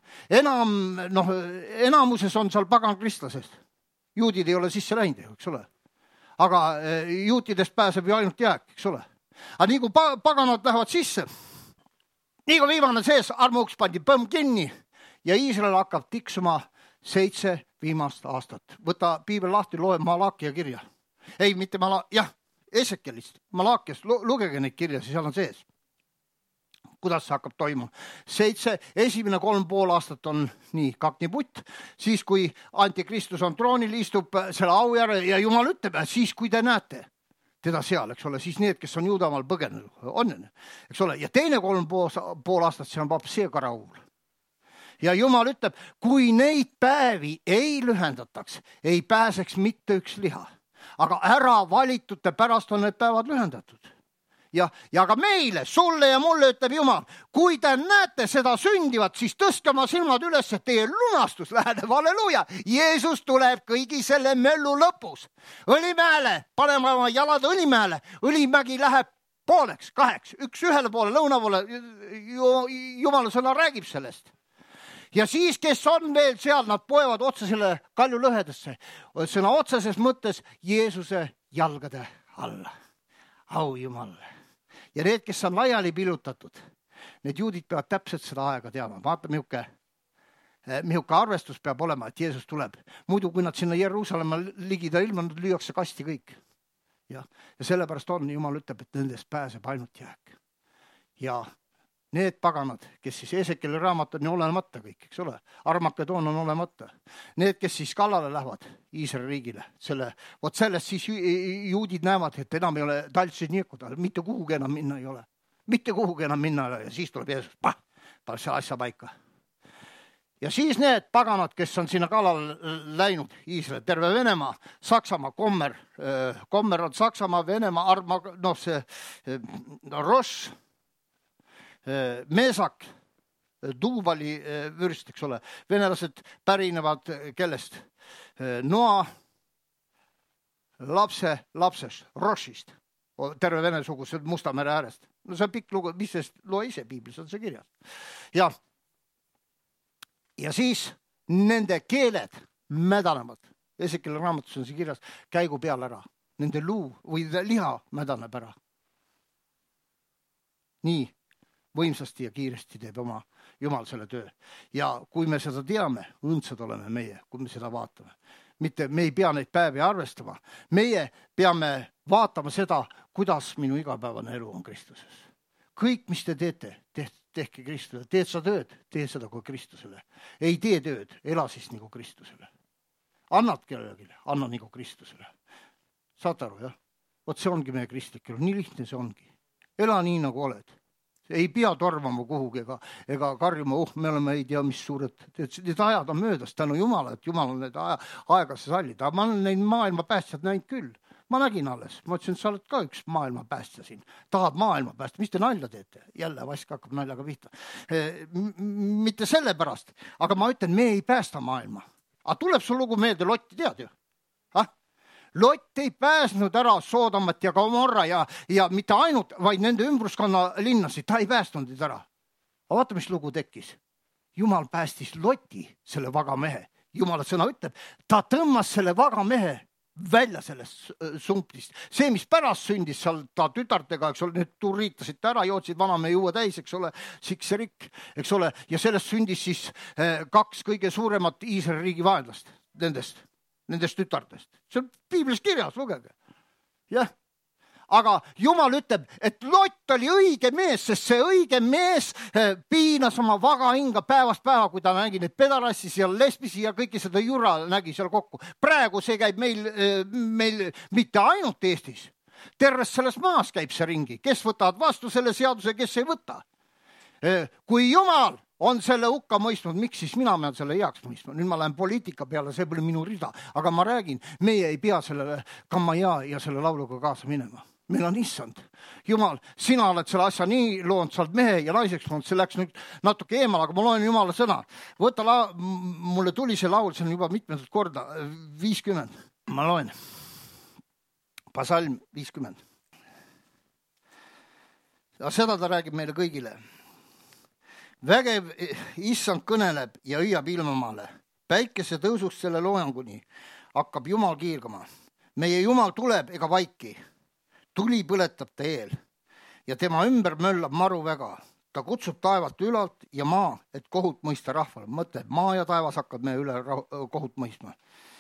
enamuses on seal pagan kristlasest. Juudid ei ole sisse läinud, eks ole. Aga juutidest pääseb ju ainult jääk, eks ole. Aga nii kui paganad lähevad sisse, nii kui viimane sees, armuuks pandi põmm kinni ja Iisrael hakkab tiksuma 7 viimast aastat. Võta piibel lahti, loe Malakia kirja. Ei, mitte Esekelist, Malakiast, lugege neid kirja, siis seal on sees. Kuidas see hakkab toimuma? 7, esimene 3,5 aastat on nii kakniputt, siis kui antikristus on troonil, istub selle au järel ja Jumal ütleb, siis kui te näete teda seal, eks ole, siis need, kes on Juudamaal põgenenud, on, eks ole, ja teine 3,5 aastat, see on see karaul. Ja Jumal ütleb, kui neid päevi ei lühendataks, ei pääseks mitte üks liha. Aga ära valitute pärast on need päevad lühendatud. Ja ka meile, sulle ja mulle ütleb Jumal, kui te näete seda sündivat, siis tõstke oma silmad üles, et teie lunastus läheneb, halleluuja. Jeesus tuleb kõigi selle möllu lõpus. Õlimäele, paneme oma jalad Õlimäele. Õlimägi läheb pooleks, 2, üks ühele poole, lõuna poole. Jumala sõna räägib sellest. Ja siis, kes on veel seal, nad poevad otsa selle kalju lõhedesse. Sõna otseses mõttes Jeesuse jalgade alla. Au Jumalle. Ja need, kes on laiali pilutatud, need juudid peavad täpselt seda aega teama. Vaata, mihuke arvestus peab olema, et Jeesus tuleb. Muidu, kui nad sinna Jeruusalemma ligida ilma, nad lüüakse kasti kõik. Ja sellepärast on, Jumal ütleb, et nendest pääseb ainult jääk. Ja need paganad, kes siis Esekeli raamat on olemata kõik, eks ole. Armakedoon on olemata. Need, kes siis kallale lähevad Iisraeli riigile, sellest siis juudid näevad, et enam ei ole taltsid niekuda, mitte kuhugi enam minna ei ole. Mitte kuhugi enam minna ei ole ja siis tuleb Jeesus, paneb see asja paika. Ja siis need paganad, kes on sinna kallale läinud, Iisrael, terve Venemaa, Saksamaa, Kommer on Saksamaa, Venemaa, Ross, Meesak, Tuuvali vürst, eks ole. Venelased pärinevad kellest? Noa lapsest, Rossist. Terve Vene sugu, see Musta mere äärest. No see on pikk lugu, mis sest loe ise piiblis, on see kirjas. Ja siis nende keeled mädanevad. Esekeli raamatus on see kirjas, käigu peal ära. Nende luu või liha mädaneb ära. Nii võimsasti ja kiiresti teeb oma Jumal selle töö. Ja kui me seda teame, õndsad oleme meie, kui me seda vaatame. Mitte me ei pea neid päevi arvestama. Meie peame vaatama seda, kuidas minu igapäevane elu on Kristuses. Kõik, mis te teete, tehke Kristusele. Teed sa tööd, tee seda kui Kristusele. Ei tee tööd, ela siis nagu Kristusele. Annad kellelegi, anna nagu Kristusele. Saad aru, jah? Vot see ongi meie kristlik elu, nii lihtne see ongi. Ela nii, nagu oled. Ei pea tormama kuhugi ega karjuma, me oleme ei tea, mis suured. Need ajad on möödas tänu Jumala, et Jumal on need aegasse sallid. Aga ma olen neid maailma päästjad näinud küll. Ma nägin alles. Ma ütlesin, et sa oled ka üks maailma päästja siin. Tahad maailma päästa. Mis te nalja teete? Jälle vask hakkab naljaga pihta. Mitte selle pärast. Aga ma ütlen, me ei päästa maailma. Aga tuleb sul lugu meelde, Lotti tead ju? Lott ei pääsnud ära Soodomat ja Gomorra ja mitte ainult, vaid nende ümbruskonna linnasid. Ta ei päästnud ära. Aga vaata, mis lugu tekkis. Jumal päästis Loti, selle vaga mehe, Jumala sõna ütleb, ta tõmmas selle vaga mehe välja sellest sumpist. See, mis pärast sündis seal ta tütartega, eks ole, need turriitasid ära, jootsid vanamehe juua täis, eks ole, sikserik, eks ole, ja sellest sündis siis 2 kõige suuremat Iisraeli riigi vaenlast nendest tütartest. See on piiblis kirjas, lugege. Jah. Aga Jumal ütleb, et Lott oli õige mees, sest see õige mees piinas oma vaga hinga päevast päeva, kui ta nägi neid pedarassis ja lesbisi ja kõiki seda jura nägi seal kokku. Praegu see käib meil mitte ainult Eestis. Terves selles maas käib see ringi. Kes võtavad vastu selle seaduse, kes ei võta. Kui Jumal on selle hukka mõistnud, miks siis mina pean selle heaks mõistma? Nüüd ma lähen poliitika peale, see pole minu rida. Aga ma räägin, meie ei pea selle kammaja ja selle lauluga kaasa minema. Meil on issand. Jumal, sina oled selle asja nii loonud, sa oled mehe ja naiseks loonud, see läks nüüd natuke eemal, aga ma loen Jumala sõna. Mulle tuli see laul, see on juba mitmendat korda, 50. Ma loen. Psalm 50. Ja seda ta räägib meile kõigile. Vägev issand kõneleb ja hüüab ilmamaale. Päikese tõusust selle loojanguni hakkab Jumal kiirgama. Meie Jumal tuleb ega vaiki. Tuli põletab ta eel ja tema ümber möllab maru väga. Ta kutsub taevalt ülalt ja maa, et kohut mõista rahvale. Mõtle, maa ja taevas hakkab me üle kohut mõistma.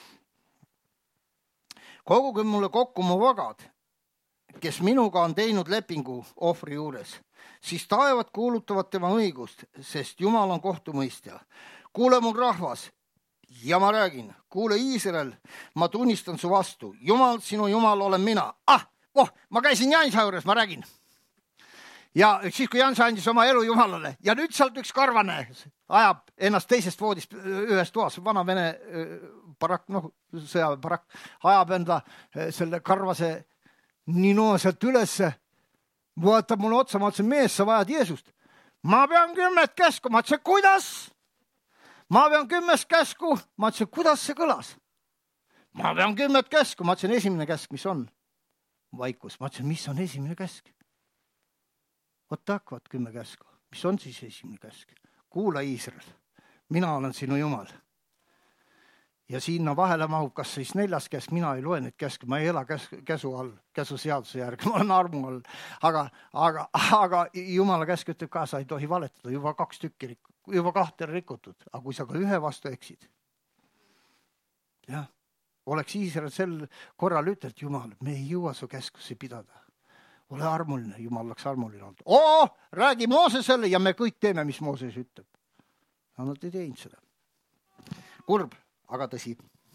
Koguge mulle kokku mu vagad, kes minuga on teinud lepingu ohvri juures. Siis taevad kuulutavad tema õigust, sest Jumal on kohtumõistja. Kuule mul rahvas ja ma räägin. Kuule Iisrael, ma tunnistan su vastu. Jumal, sinu Jumal olen mina. Ma käisin Jansa juures, ma räägin. Ja siis, kui Jansa andis oma elu Jumalale ja nüüd sealt üks karvane ajab ennast teisest voodist ühes toas, vana vene parak, sõjaväeparak, ajab enda selle karvase nino sealt ülesse, vaatab mulle otsa, ma ütlesin, mees, sa vajad Jeesust. Ma pean 10 käsku, ma ütlesin, kuidas? Ma pean 10 käsku, ma ütlesin, kuidas see kõlas? Ma pean 10 käsku, ma ütlesin, esimene käsk, mis on? Vaikus. Ma ütlesin, mis on esimene käsk? Võtta hakkavad 10 käsku. Mis on siis esimene käsk? Kuula Iisrael, mina olen sinu Jumal. Ja sinna vahele mahub kas siis 4. käsk, mina ei loe neid käske, ma ei ela käsu all, käsu seaduse järgi, ma olen armu all. Aga Jumala käsk ütleb ka, sa ei tohi valetada, juba 2 tükki, juba 2 rikutud. Aga kui sa ka 1 vastu eksid, jah, oleks Iisrael sel korral ütelnud, Jumal, me ei jõua su käskusi pidada. Ole armuline, Jumal oleks armuline olnud. Räägi Moosesele ja me kõik teeme, mis Mooses ütleb. Ja nad ei teinud seda. Kurb, aga tõsi.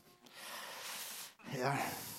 Ja.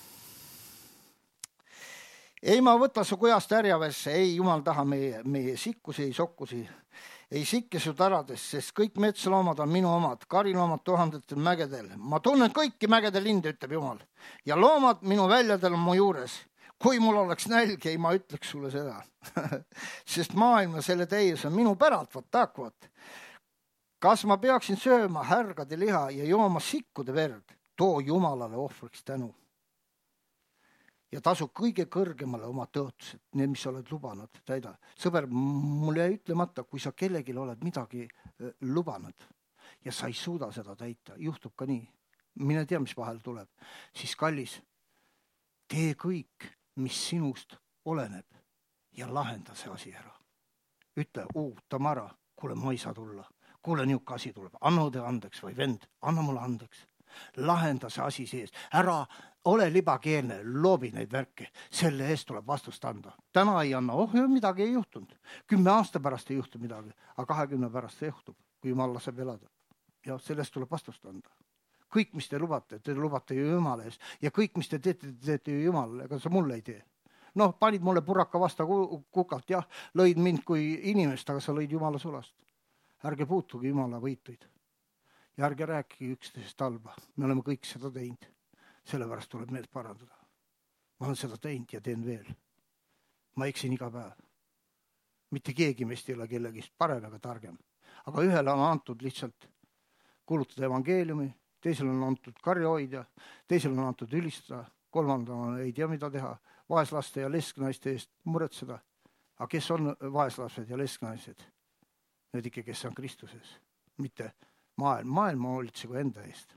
Ei ma võta su kujast härjavesse, ei Jumal taha meie sikkusi, ei sokkusi. Ei sikke su tarades, sest kõik metsloomad on minu omad, kariloomad 1000 mägedel. Ma tunnen kõiki mägede linde, ütleb Jumal. Ja loomad minu väljadel on mu juures. Kui mul oleks nälg, ei ma ütleks sulle seda. Sest maailma selle täies on minu päralt, vaat. Kas ma peaksin sööma härgade liha ja jooma sikkude verd? Too Jumalale ohvriks tänu. Ja tasu kõige kõrgemale oma tõotused, need, mis oled lubanud, täida. Sõber, mul jäi ütlemata, kui sa kellelgi oled midagi lubanud ja sa ei suuda seda täita, juhtub ka nii. Mine tea, mis vahel tuleb. Siis kallis, tee kõik, mis sinust oleneb ja lahenda see asi ära. Ütle, Tamara, kuule, ma ei saa tulla. Kuule, niuke asi tuleb. Anna õde andeks või vend, anna mulle andeks. Lahenda see asi sees. Ära ole libakeelne, loobi neid värke. Selle eest tuleb vastust anda. Täna ei anna, midagi ei juhtunud. 10 aasta pärast ei juhtu midagi, aga 20 pärast see juhtub, kui Jumal laseb elada. Ja sellest tuleb vastust anda. Kõik, mis te lubate ju Jumala ees. Ja kõik, mis te teete ju Jumalale, ega sa mulle ei tee. Panid mulle puraka vasta kukalt, jah, lõid mind kui inimest, aga sa lõid Jumala sulast. Ärge puutugi Jumala võituid. Ja ärge rääkige üksteisest halba. Me oleme kõik seda teinud. Sellepärast tuleb meelt parandada. Ma olen seda teinud ja teen veel. Ma eksin iga päev. Mitte keegi meist ei ole kellegist parem ega targem. Aga ühele on antud lihtsalt kuulutada evangeeliumi, teisele on antud karja hoida, teisele on antud ülistada, kolmandana ei tea, mida teha, vaeslaste ja lesknaiste eest muretseda. Aga kes on vaeslased ja lesknaised? Need ikka, kes on Kristuses, mitte maailma hoolitsegu enda eest.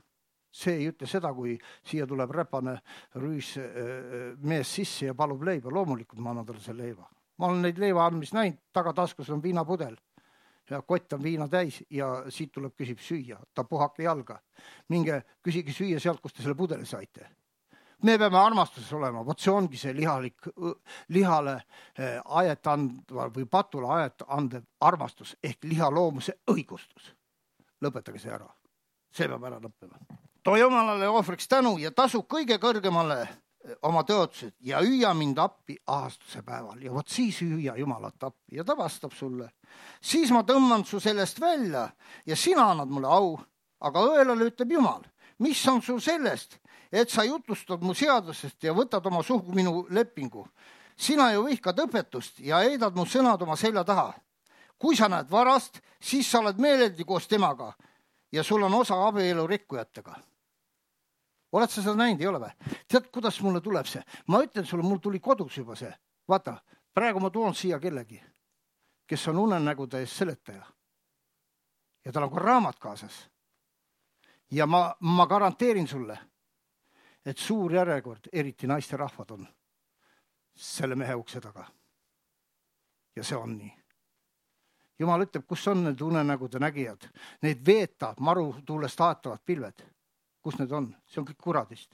See ei ütle seda, kui siia tuleb räpane rüüs mees sisse ja palub leiba. Loomulikult ma annan talle selle leiba. Ma olen neid leiva andmist näinud, tagataskus on viinapudel ja kott on viina täis ja siit tuleb, küsib süüa. Ta puhake jalga. Minge küsige süüa sealt, kus te selle pudeli saite. Me peame armastuses olema. Vot see ongi see lihale ajet andva või patule ajet andev armastus ehk lihaloomuse õigustus. Lõpetage see ära. See peab ära lõppema. Too Jumalale ohvriks tänu ja tasu kõige kõrgemale oma tõotused ja hüüa mind appi ahastuse päeval. Ja vot siis hüüa Jumalat appi ja ta vastab sulle. Siis ma tõmban su sellest välja ja sina annad mulle au. Aga õelale ütleb Jumal, mis on sul sellest, et sa jutustad mu seadusest ja võtad oma suhu minu lepingu. Sina ju vihkad õpetust ja heidad mu sõnad oma selja taha. Kui sa näed varast, siis sa oled meeleldi koos temaga ja sul on osa abielu rikkujatega. Oled sa seda näinud, ei ole või? Tead, kuidas mulle tuleb see? Ma ütlen sulle, mul tuli kodus juba see. Vaata, praegu ma toon siia kellegi, kes on unenägude ees seletaja. Ja tal on ka raamat kaasas. Ja ma garanteerin sulle, et suur järjekord, eriti naiste rahvad on selle mehe ukse taga. Ja see on nii. Jumal ütleb, kus on need unenägude nägijad. Need veeta maru tuulest aetavad pilved. Kus need on? See on kõik kuradist.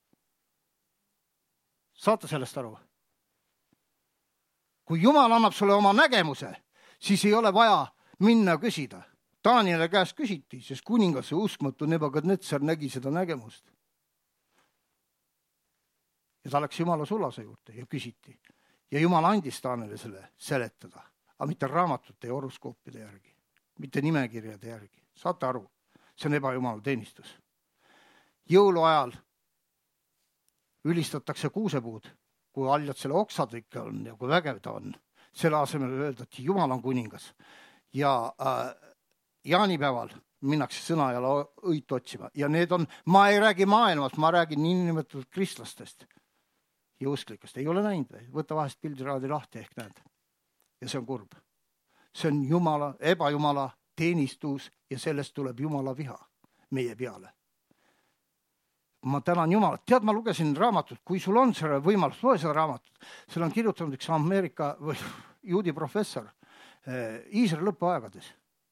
Saate sellest aru? Kui Jumal annab sulle oma nägemuse, siis ei ole vaja minna küsida. Daniele käest küsiti, sest kuningas ja uskmatu Nebukadnetsar nägi seda nägemust. Ja ta läks Jumala sulase juurde ja küsiti. Ja Jumal andis Daniele selle seletada, aga mitte raamatute ja horoskoopide järgi, mitte nimekirjade järgi. Saate aru? See on ebajumala teenistus. Jõuluajal ülistatakse kuusepuud, kui haljad selle oksad ikka on ja kui vägev ta on. Selle asemel öelda, et Jumal on kuningas. Ja jaanipäeval minnakse sõna ja õit otsima. Ja need on, ma ei räägi maailmast, ma räägin niinimetatud kristlastest ja usklikest. Ei ole näinud või? Võta vahest pildiraadi lahti ehk näed. Ja see on kurb. See on Jumala, ebajumala teenistus ja sellest tuleb Jumala viha meie peale. Ma tänan Jumalat. Tead, ma lugesin raamatut, kui sul on selle võimalus, loe seda raamatut. Seal on kirjutanud üks Ameerika või juudi professor Iisraeli lõpuaegades.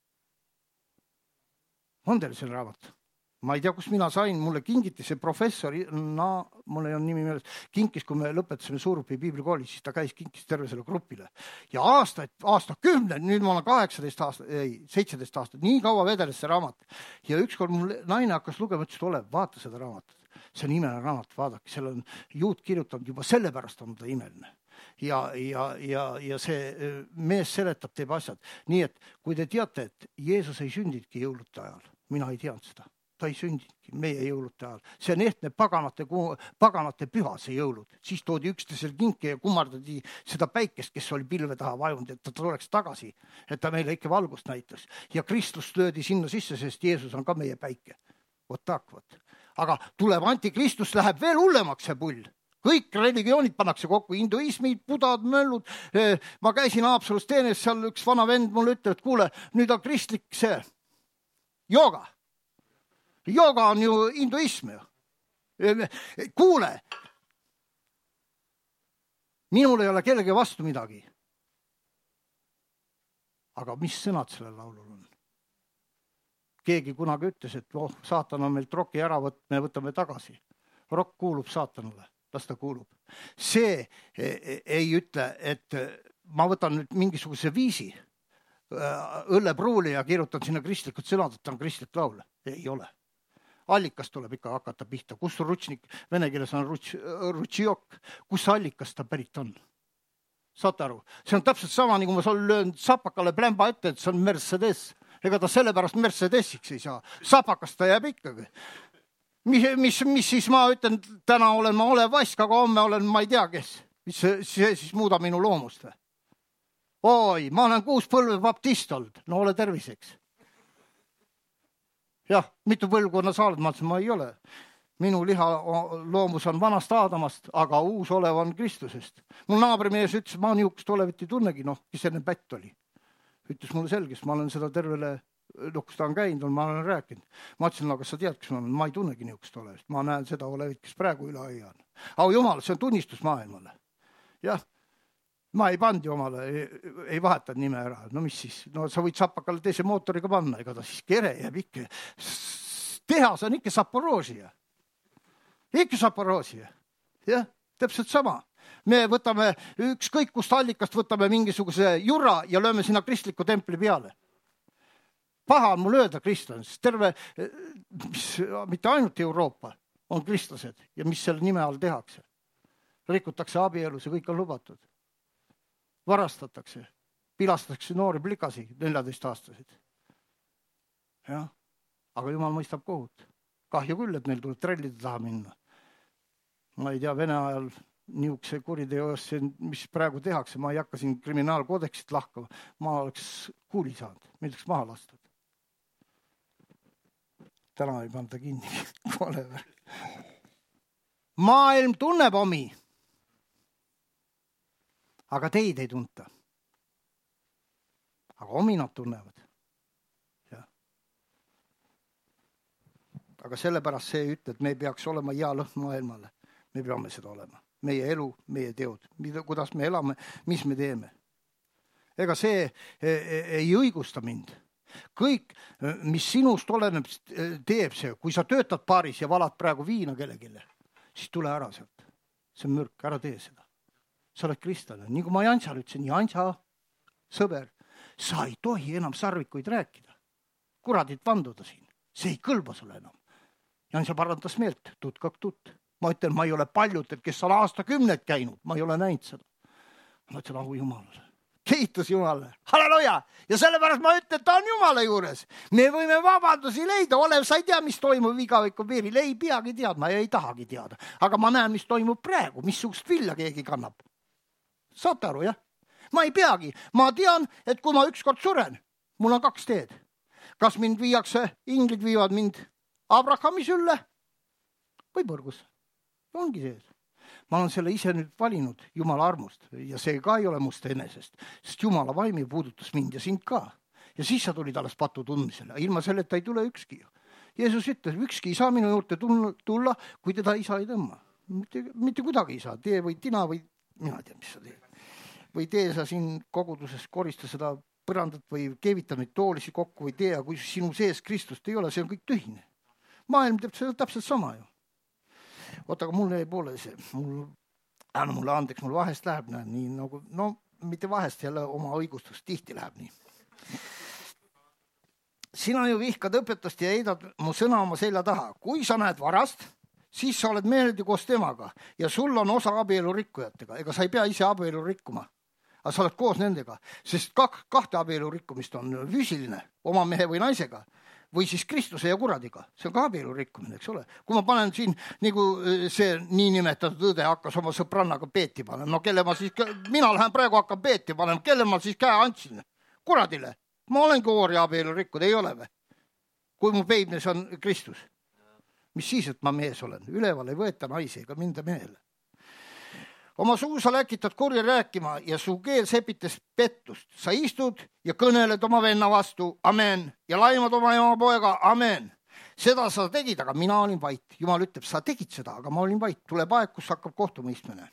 On teil selle raamat? Ma ei tea, kus mina sain, mulle kingiti see professor, mulle ei ole nimi meeles, kinkis, kui me lõpetasime Suurupi piiblikooli, siis ta kinkis terve selle grupile. Ja aastakümneid, nüüd ma olen 17 aastat, nii kaua vedeles see raamat. Ja ükskord mul naine hakkas lugema, ütles, et vaata seda raamatut. See on imeline raamat, vaadake, seal on juut kirjutanud, juba sellepärast on ta imeline. Ja see mees seletab, teeb asjad. Nii et kui te teate, et Jeesus ei sündidki jõulute ajal, mina ei teadnud seda. Ta ei sündidki meie jõulute ajal. See on ehtne paganate püha, see jõulud. Siis toodi üksteisel kinke ja kummardati seda päikest, kes oli pilve taha vajunud, et ta tuleks tagasi, et ta meile ikka valgust näitas. Ja Kristus löödi sinna sisse, sest Jeesus on ka meie päike. Vot tak, vot. Aga tuleb antikristus, läheb veel hullemaks see pull. Kõik religioonid pannakse kokku, hinduismid, budad, möllud. Ma käisin Haapsalus teenes, seal üks vana vend mulle ütleb, et kuule, nüüd on kristlik see jooga. Jooga on ju hinduism. Kuule, minul ei ole kellegi vastu midagi. Aga mis sõnad sellel laulul on? Keegi kunagi ütles, et saatan on meilt roki ära me võtame tagasi. Rokk kuulub saatanale, las ta kuulub. See ei ütle, et ma võtan nüüd mingisuguse viisi õllepruuli ja kirjutan sinna kristlikud sõnad, et ta on kristlik laul. Ei ole. Allikas tuleb ikka hakata pihta. Kus rutsnik, vene keeles on rutšiok, kus allikas ta pärit on? Saate aru? See on täpselt sama, nagu ma löön sapakale plämba ette, et see on Mercedes. Ega ta sellepärast Mercedesiks ei saa. Sapakas ta jääb ikkagi. Mis siis ma ütlen, täna olen ma Olev Vask, aga homme olen ma ei tea kes. Mis see siis muudab minu loomust või? Oi, ma olen 6 põlve baptist olnud. No ole terviseks. Jah, mitu põlvkonna sa oled? Ma ütlesin, ma ei ole. Minu liha loomus on vanast Aadamast, aga uus olev on Kristusest. Mul naabrimees ütles, ma niisugust olevit ei tunnegi, kes enne pätt oli. Ütles mulle selgest, ma olen seda tervele kus ta on käinud, ma olen rääkinud. Ma ütlesin, aga sa tead, kes ma olen? Ma ei tunnegi niisugust olevist. Ma näen seda olevit, kes praegu üle aia on. Aga jumal, see on tunnistus maailmale. Jah, ma ei pannud jumala, ei vahetanud nime ära. No mis siis? No sa võid sapakale teise mootoriga panna, ega ta siis kere jääb ikka. Tehas on ikka Zaporozhia. Ikka Zaporozhia. Jah, täpselt sama. Me võtame ükskõik kust allikast, võtame mingisuguse jura ja lööme sinna kristliku templi peale. Paha on mul öelda kristlased, terve, mitte ainult Euroopa on kristlased ja mis selle nime all tehakse. Rikutakse abielus ja kõik on lubatud. Varastatakse, pilastatakse noori plikasi, 14-aastasid. Jah, aga jumal mõistab kohut. Kahju küll, et neil tuleb trellide taha minna. Ma ei tea, Vene ajal niisuguse kuriteos, mis praegu tehakse, ma ei hakka siin kriminaalkoodeksit lahkama, ma oleks kuuli saanud, mind oleks maha lastud. Täna ei panda kinni. Maailm tunneb omi, aga teid ei tunta. Aga omi nad tunnevad. Ja. Aga sellepärast see ütleb, et me ei peaks olema hea lõhn maailmale. Me peame seda olema. Meie elu, meie teod, kuidas me elame, mis me teeme. Ega see ei õigusta mind. Kõik, mis sinust oleneb, teeb see. Kui sa töötad paaris ja valad praegu viina kellegile, siis tule ära sealt. See on mürk, ära tee seda. Sa oled kristlane. Nii kui ma Jansale ütlesin, Jansa, sõber, sa ei tohi enam sarvikuid rääkida. Kuradit vanduda siin. See ei kõlba sulle enam. Jansa parandas meelt, tutkak tutt. Ma ütlen, ma ei ole paljudel, kes on aastakümneid käinud. Ma ei ole näinud seda. Ma ütlen, au Jumalale. Kiitus Jumalale. Halleluja! Ja sellepärast ma ütlen, et ta on Jumala juures. Me võime vabandusi leida. Olev, sa ei tea, mis toimub igaviku piiril. Ei peagi teadma ja ei tahagi teada. Aga ma näen, mis toimub praegu. Missugust vilja keegi kannab. Saate aru, jah? Ma ei peagi. Ma tean, et kui ma ükskord suren, mul on 2 teed. Kas mind viiakse, inglid viivad mind Abrahami sülle või põrgus? Ongi sees. Ma olen selle ise nüüd valinud Jumala armust ja see ka ei ole must enesest, sest Jumala vaimi puudutas mind ja sind ka. Ja siis sa tulid alles patu tundmisele. Ilma selleta ei tule ükski. Jeesus ütles, ükski ei saa minu juurde tulla, kui teda isa ei tõmma. Mitte kuidagi ei saa. Tee või tina või mina ei tea, mis sa teed. Või tee sa siin koguduses, korista seda põrandat või keevita neid toolisi kokku või tee, kui sinu sees Kristust ei ole, see on kõik tühine. Maailm teeb seda täpselt sama ju. Oota, aga mul ei poole see. Mulle andeks, mul vahest läheb nii nagu, no mitte vahest jälle oma õigustust, tihti läheb nii. Sina ju vihkad õpetust ja heidad mu sõna oma selja taha. Kui sa näed varast, siis sa oled meeldi koos temaga ja sul on osa abielu rikkujatega. Ega sa ei pea ise abielu rikkuma, aga sa oled koos nendega, sest 2 abielu rikkumist on füüsiline, oma mehe või naisega. Või siis Kristuse ja kuradiga. See on ka abielu rikkumine, eks ole. Kui ma panen siin, nagu see niinimetatud õde hakkas oma sõbrannaga peeti panema, no kelle mina lähen praegu hakkan peeti panema, kelle ma siis käe andsin? Kuradile. Ma olengi oori abielu rikkud, ei ole või? Kui mu peibnes on Kristus. Mis siis, et ma mees olen? Üleval ei võeta naisi ega minda mehele. Oma suu sa läkitad kurja rääkima ja su keel sepites pettust. Sa istud ja kõneled oma venna vastu, amen, ja laimad oma ema poega, amen. Seda sa tegid, aga mina olin vait. Jumal ütleb, sa tegid seda, aga ma olin vait. Tuleb aeg, kus hakkab kohtumõistmine.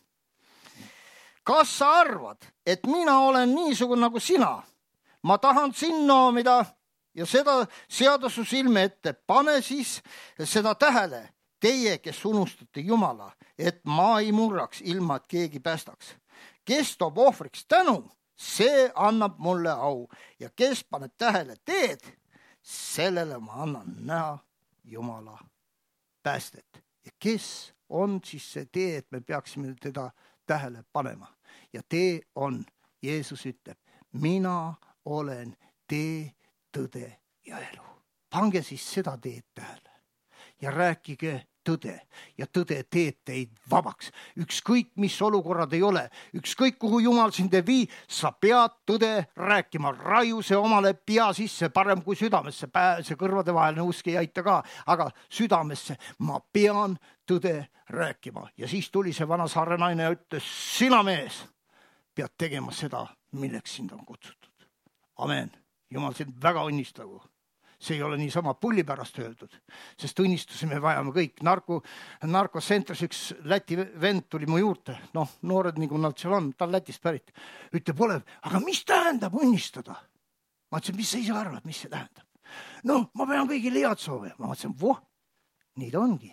Kas sa arvad, et mina olen niisugune nagu sina? Ma tahan sind noomida ja seda seada su silme ette. Pane siis seda tähele. Teie, kes unustate Jumala, et ma ei murraks ilma, et keegi päästaks. Kes toob ohvriks tänu, see annab mulle au. Ja kes paneb tähele teed, sellele ma annan näha Jumala päästet. Ja kes on siis see tee, et me peaksime teda tähele panema. Ja tee on, Jeesus ütleb, mina olen tee, tõde ja elu. Pange siis seda teed tähele ja rääkige tõde ja tõde teeb teid vabaks. Ükskõik, mis olukorrad ei ole, ükskõik, kuhu Jumal sind ei vii, sa pead tõde rääkima. Raiu see omale pea sisse, parem kui südamesse. See kõrvade vaheline usk ei aita ka, aga südamesse ma pean tõde rääkima. Ja siis tuli see vana saare naine ja ütles, sina mees pead tegema seda, milleks sind on kutsutud. Amen. Jumal sind väga õnnistagu. see ei ole niisama pulli pärast öeldud, sest õnnistusi me vajame kõik. Narkosentris üks Läti vend tuli mu juurde, noored nagu nad seal on, ta on Lätist pärit. Ütleb, aga mis tähendab õnnistada? Ma ütlesin, mis sa ise arvad, mis see tähendab? Ma pean kõigile head soovima. Ma ütlesin, nii ta ongi.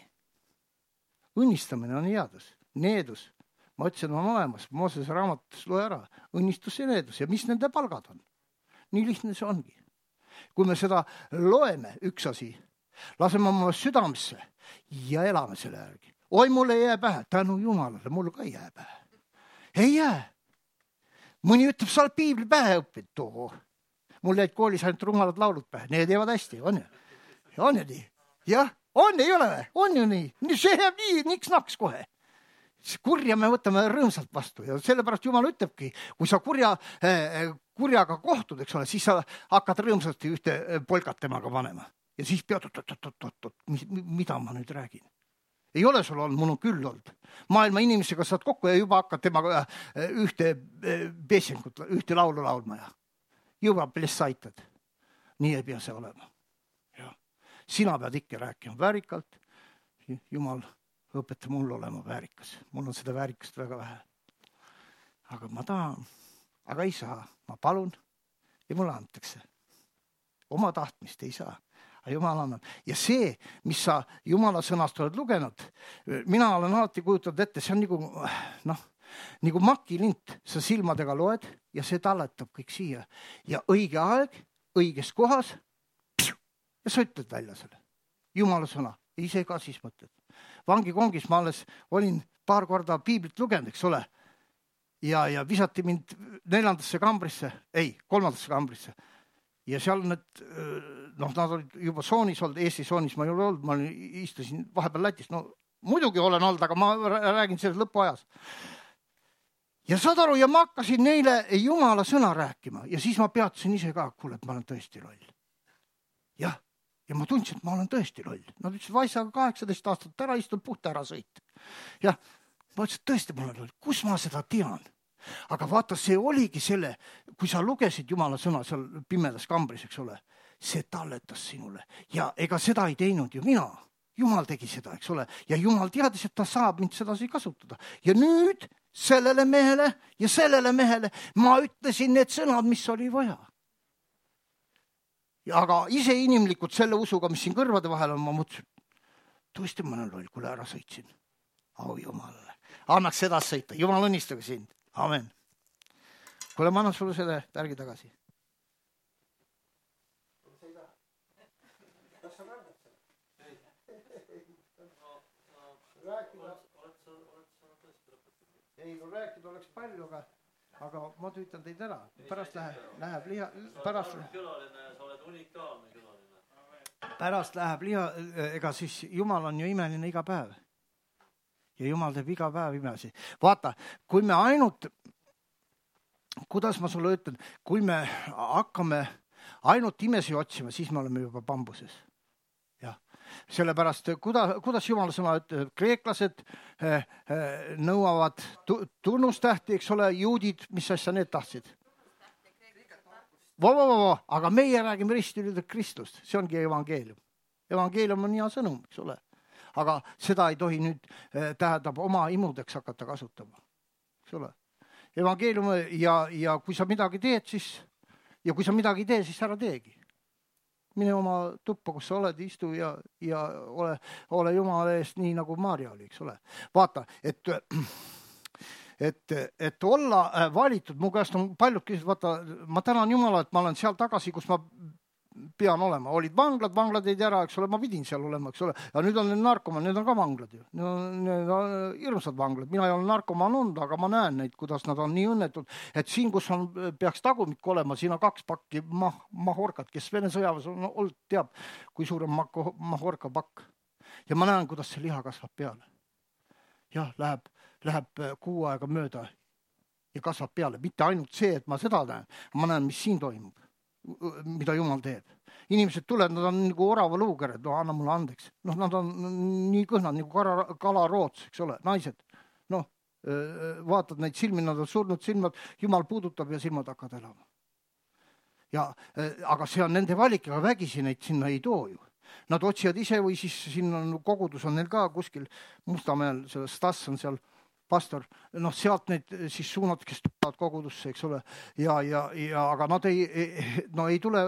Õnnistamine on headus, needus. Ma ütlesin, on olemas, Moosese raamatus loe ära, õnnistus ja needus ja mis nende palgad on. Nii lihtne see ongi. Kui me seda loeme, üks asi, laseme oma südamesse ja elame selle järgi. Oi, mulle ei jää pähe, tänu Jumalale, mul ka ei jää pähe. Ei jää. Mõni ütleb, sa oled piibli pähe õppinud, too. Mul jäid koolis ainult rumalad laulud pähe, need jäävad hästi, on ju? On ju nii? Jah, on, ei ole, on ju nii? See jääb nii, niks-naks kohe. Kurja me võtame rõõmsalt vastu ja sellepärast Jumal ütlebki, kui sa kurjaga kohtud, eks ole, siis sa hakkad rõõmsasti ühte polkat temaga panema. Ja siis pead, mida ma nüüd räägin? Ei ole sul olnud, mul on küll olnud. Maailma inimesega saad kokku ja juba hakkad temaga ühte peesenkut, ühte laulu laulma ja juba plessaitad. Nii ei pea see olema. Ja. Sina pead ikka rääkima väärikalt. Jumal õpeta mul olema väärikas. Mul on seda väärikast väga vähe. Aga ma tahan, aga ei saa. Ma palun ja mulle antakse. Oma tahtmist ei saa. Aga Jumal annab. Ja see, mis sa Jumala sõnast oled lugenud, mina olen alati kujutanud ette, see on nagu makilint. Sa silmadega loed ja see talletab kõik siia. Ja õige aeg, õiges kohas ja sa ütled välja selle. Jumala sõna. Ise ka siis mõtled. Vangikongis ma alles olin paar korda piiblit lugenud, eks ole. Ja visati mind 4. kambrisse, 3. kambrisse. Ja seal need, nad olid juba soonis olnud, Eesti soonis ma ei ole olnud, ma istusin vahepeal Lätis. Muidugi olen olnud, aga ma räägin sellest lõpuajas. Ja saad aru, ja ma hakkasin neile Jumala sõna rääkima ja siis ma peatusin ise ka, kuule, et ma olen tõesti loll. Jah. Ja ma tundsin, et ma olen tõesti loll. Nad ütlesid, vaisaga 18 aastat ära istud, puhta ära sõit. Ja ma ütlesin, tõesti ma olen loll. Kus ma seda tean? Aga vaata, see oligi selle, kui sa lugesid Jumala sõna seal pimedas kambris, eks ole, see talletas sinule. Ja ega seda ei teinud ju mina. Jumal tegi seda, eks ole. Ja Jumal teadis, et ta saab mind sedasi kasutada. Ja nüüd sellele mehele ma ütlesin need sõnad, mis oli vaja. Aga ise inimlikult selle usuga, mis siin kõrvade vahel on, ma mõtlesin, tõesti ma olen loll, kuule ära sõitsin. Au Jumalale. Annaks sedasi sõita. Jumal õnnistaga sind. Amen. Kuule, ma annan sulle selle tärgi tagasi. Kas sa märgad seda? Ei, rääkida oleks palju, aga ma tüütan teid ära. Pärast läheb liha, pärast läheb liha, ega siis Jumal on ju imeline iga päev. Ja Jumal teeb iga päev imesi. Vaata, kui me ainult, kuidas ma sulle ütlen, kui me hakkame ainult imesi otsima, siis me oleme juba bambuses. Jah. Sellepärast, kuidas Jumala sõna ütleb, kreeklased nõuavad tunnustähti, eks ole, juudid, mis asja need tahtsid? Aga meie räägime ristiliselt Kristust, see ongi evangeelium. Evangeelium on hea sõnum, eks ole. Aga seda ei tohi nüüd tähendab oma imudeks hakata kasutama, eks ole. Evangeelium ja kui sa midagi teed, siis ära teegi. Mine oma tuppa, kus sa oled, istu ja ole Jumala eest nii nagu Maarja oli, eks ole. Vaata, et olla valitud, mu käest on paljud küsinud, vaata, ma tänan Jumala, et ma olen seal tagasi, kus ma pean olema. Olid vanglad jäid ära, eks ole, ma pidin seal olema, eks ole. Ja nüüd on need narkomaan, need on ka vanglad ju. Need on hirmsad vanglad. Mina ei ole narkomaan olnud, aga ma näen neid, kuidas nad on nii õnnetud. Et siin, kus peaks tagumik olema, siin on 2 pakki mahorkat, kes Vene sõjaväes on olnud, teab, kui suur on mahorka pakk. Ja ma näen, kuidas see liha kasvab peale. Jah, läheb 6 aega mööda ja kasvab peale. Mitte ainult see, et ma seda näen. Ma näen, mis siin toimub. Mida Jumal teeb. Inimesed tulevad, nad on nagu orava luukered, anna mulle andeks. Nad on nii kõhnad nagu kalaroots, eks ole, naised. Vaatad neid silmi, nad on surnud silmad, Jumal puudutab ja silmad hakkavad elama. Ja, aga see on nende valik, aga vägisi neid sinna ei too ju. Nad otsivad ise või siis siin on kogudus on neil ka kuskil Mustamäel, Stas on seal pastor, sealt neid siis suunad, kes tulevad kogudusse, eks ole, aga nad ei tule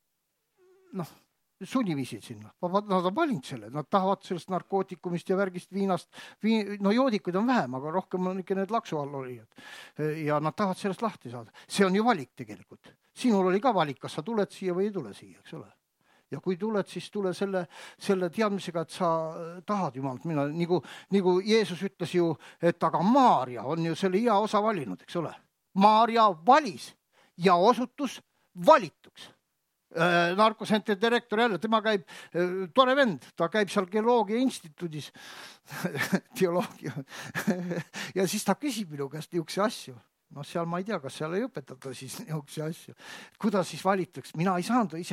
sunniviisid sinna, nad on valinud selle, nad tahavad sellest narkootikumist ja värgist viinast, joodikuid on vähem, aga rohkem on ikka need laksu all olijad ja nad tahavad sellest lahti saada. See on ju valik tegelikult. Sinul oli ka valik, kas sa tuled siia või ei tule siia, eks ole. Ja kui tuled, siis tule selle teadmisega, et sa tahad Jumalt minna. Nagu Jeesus ütles ju, et aga Maarja on ju selle hea osa valinud, eks ole. Maarja valis ja osutus valituks. Narkosentri direktor jälle, tema käib, tore vend, ta käib seal geoloogia instituudis, teoloogia. Ja siis ta küsib minu käest niisuguse asju. Seal ma ei tea, kas seal ei õpetata siis niisuguse asju. Kuidas siis valitaks? Mina ei saanud ise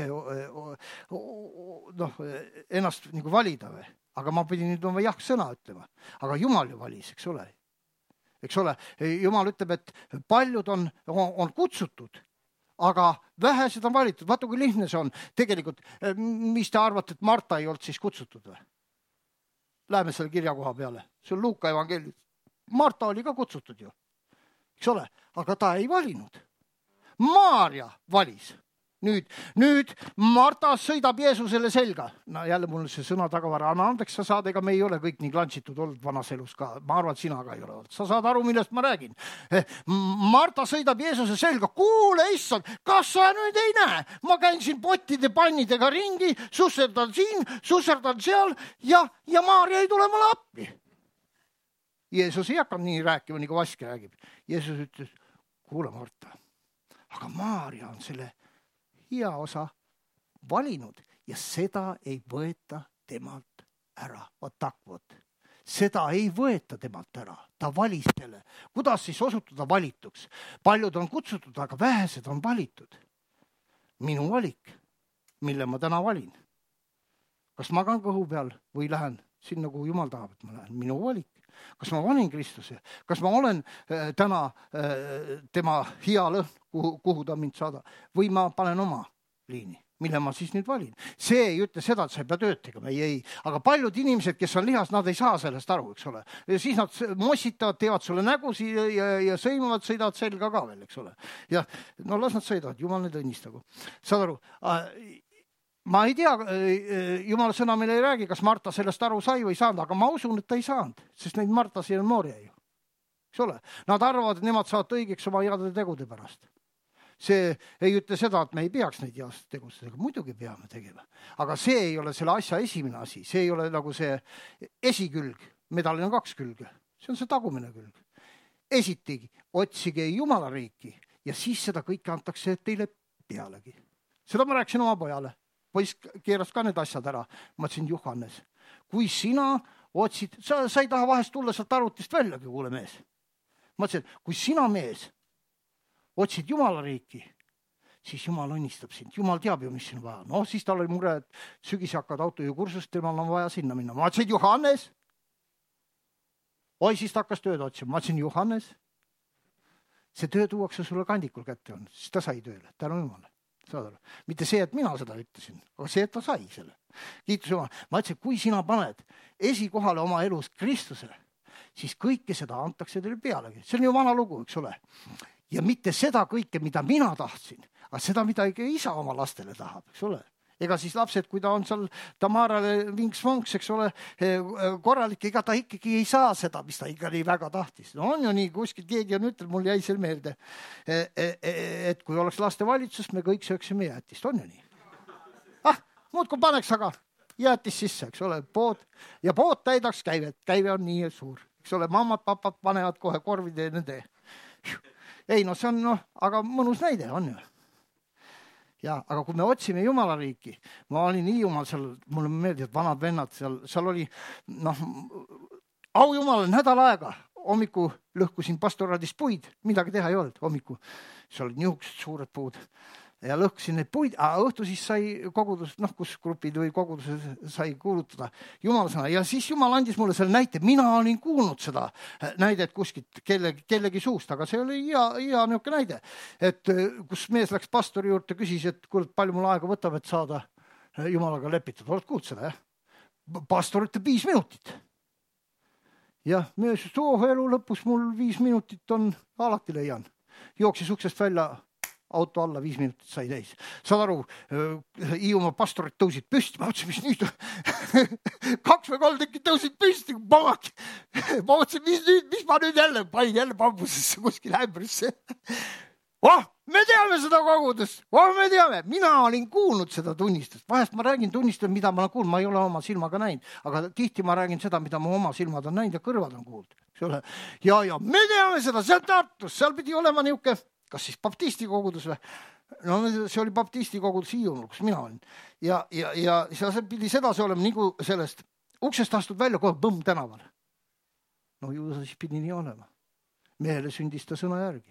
ennast nagu valida või. Aga ma pidin nüüd oma jah-sõna ütlema. Aga Jumal ju valis, eks ole. Eks ole, Jumal ütleb, et paljud on kutsutud, aga vähesed on valitud. Vaata, kui lihtne see on. Tegelikult, mis te arvate, et Marta ei olnud siis kutsutud või? Läheme selle kirja koha peale. See on Luuka evangeelium. Marta oli ka kutsutud ju. Eks ole, aga ta ei valinud. Maarja valis. Nüüd Marta sõidab Jeesusele selga. Jälle mul see sõna tagavara. Anna andeks, sa saad, ega me ei ole kõik nii klantsitud olnud vanas elus ka. Ma arvan, et sina ka ei ole olnud. Sa saad aru, millest ma räägin. Marta sõidab Jeesuse selga. Kuule, issand, kas sa nüüd ei näe? Ma käin siin pottide pannidega ringi, susserdan siin, susserdan seal ja Maarja ei tule mulle appi. Jeesus ei hakanud nii rääkima, nagu Vaske räägib. Jeesus ütles, kuule Marta, aga Maarja on selle hea osa valinud ja seda ei võeta temalt ära. Vaat. Seda ei võeta temalt ära. Ta valis selle. Kuidas siis osutuda valituks? Paljud on kutsutud, aga vähesed on valitud. Minu valik, mille ma täna valin. Kas magan kõhu peal või lähen sinna, kuhu Jumal tahab, et ma lähen? Minu valik. Kas ma valin Kristuse? Kas ma olen täna tema hea lõhn, kuhu ta mind saada? Või ma panen oma liini, mille ma siis nüüd valin? See ei ütle seda, et sa ei pea tööd tegema. Ei. Aga paljud inimesed, kes on lihas, nad ei saa sellest aru, eks ole. Ja siis nad mossitavad, teevad sulle nägusi ja sõimavad, sõidavad selga ka veel, eks ole. Ja las nad sõidavad, Jumal neid õnnistagu. Saad aru? Ma ei tea, Jumala sõna meil ei räägi, kas Marta sellest aru sai või ei saanud, aga ma usun, et ta ei saanud, sest neid Martasi on Mooria ju. Eks ole? Nad arvavad, et nemad saavad õigeks oma heade tegude pärast. See ei ütle seda, et me ei peaks neid head tegudega, muidugi peame tegema. Aga see ei ole selle asja esimene asi, see ei ole nagu see esikülg, medalil on 2 külge, see on see tagumine külg. Esitigi, otsige Jumala riiki ja siis seda kõike antakse teile pealegi. Seda ma rääkisin oma pojale. Poiss keeras ka need asjad ära. Ma ütlesin, Johannes, kui sina otsid, sa ei taha vahest tulla sealt arvutist väljagi, kuule mees. Ma ütlesin, kui sina mees otsid Jumala riiki, siis Jumal õnnistab sind. Jumal teab ju, mis siin vaja. Siis tal oli mure, et sügis hakkad autojukursust, temal on vaja sinna minna. Ma ütlesin, Johannes. Siis ta hakkas tööd otsima. Ma ütlesin, Johannes, see töö tuuakse sulle kandikul kätte on. Siis ta sai tööle. Tänu Jumala. Mitte see, et mina seda ütlesin, aga see, et ta sai selle. Kiitus Jumal. Ma ütlesin, kui sina paned esikohale oma elus Kristuse, siis kõike seda antakse teile pealegi. See on ju vana lugu, eks ole. Ja mitte seda kõike, mida mina tahtsin, aga seda, mida ikka isa oma lastele tahab, eks ole. Ega siis lapsed, kui ta on seal Tamarale vinks-vonks, eks ole, korralik, ega ta ikkagi ei saa seda, mis ta ikka nii väga tahtis. On ju nii, kuskil keegi on ütelnud, mul jäi seal meelde, et kui oleks laste valitsus, me kõik sööksime jäätist. On ju nii? Muudku paneks aga jäätist sisse, eks ole, pood täidaks käivet. Käive on nii suur. Eks ole, mammad, papad panevad kohe korvide ja nende. Ei, see on, aga mõnus näide on ju. Ja, aga kui me otsime Jumala riiki, ma olin nii Jumal seal, mulle meeldib, vanad vennad seal oli, au Jumal, nädal aega, hommiku lõhkusin pastoraadis puid, midagi teha ei olnud, hommiku, seal olid niisugused suured puud, ja lõhkusin neid puid, aga õhtu siis sai kogudus, kus grupid või kogudused sai kuulutada Jumala sõna. Ja siis Jumal andis mulle selle näite. Mina olin kuulnud seda näidet kuskilt kellegi suust, aga see oli hea niisugune näide. Et kus mees läks pastori juurde, küsis, et palju mul aega võtab, et saada Jumalaga lepitud. Oled kuulnud seda, jah? Pastor ütleb 5 minutit. Jah, mees, elu lõpus mul 5 minutit on, alati leian. Jooksis uksest välja, auto alla, 5 minutit sai täis. Saad aru, Hiiumaa pastorid tõusid püsti. Ma mõtlesin, mis nüüd 2 või 3 tükki tõusid püsti. Ma mõtlesin, mis ma nüüd panin jälle bambusesse kuskil ämbrisse. Me teame seda kogudust. Me teame. Mina olin kuulnud seda tunnistust. Vahest ma räägin tunnistust, mida ma olen kuulnud. Ma ei ole oma silmaga näinud. Aga tihti ma räägin seda, mida ma oma silmad on näinud ja kõrvad on kuulnud. Ja me teame seda. Seal Tartus. Seal pidi olema niuke, kas siis baptisti kogudus või? No see oli baptisti kogudus Hiiumaal, kus mina olin. Ja seal pidi sedasi olema nagu sellest uksest astud välja kohe põmm tänaval. No ju siis pidi nii olema. Mehele sündis ta sõna järgi.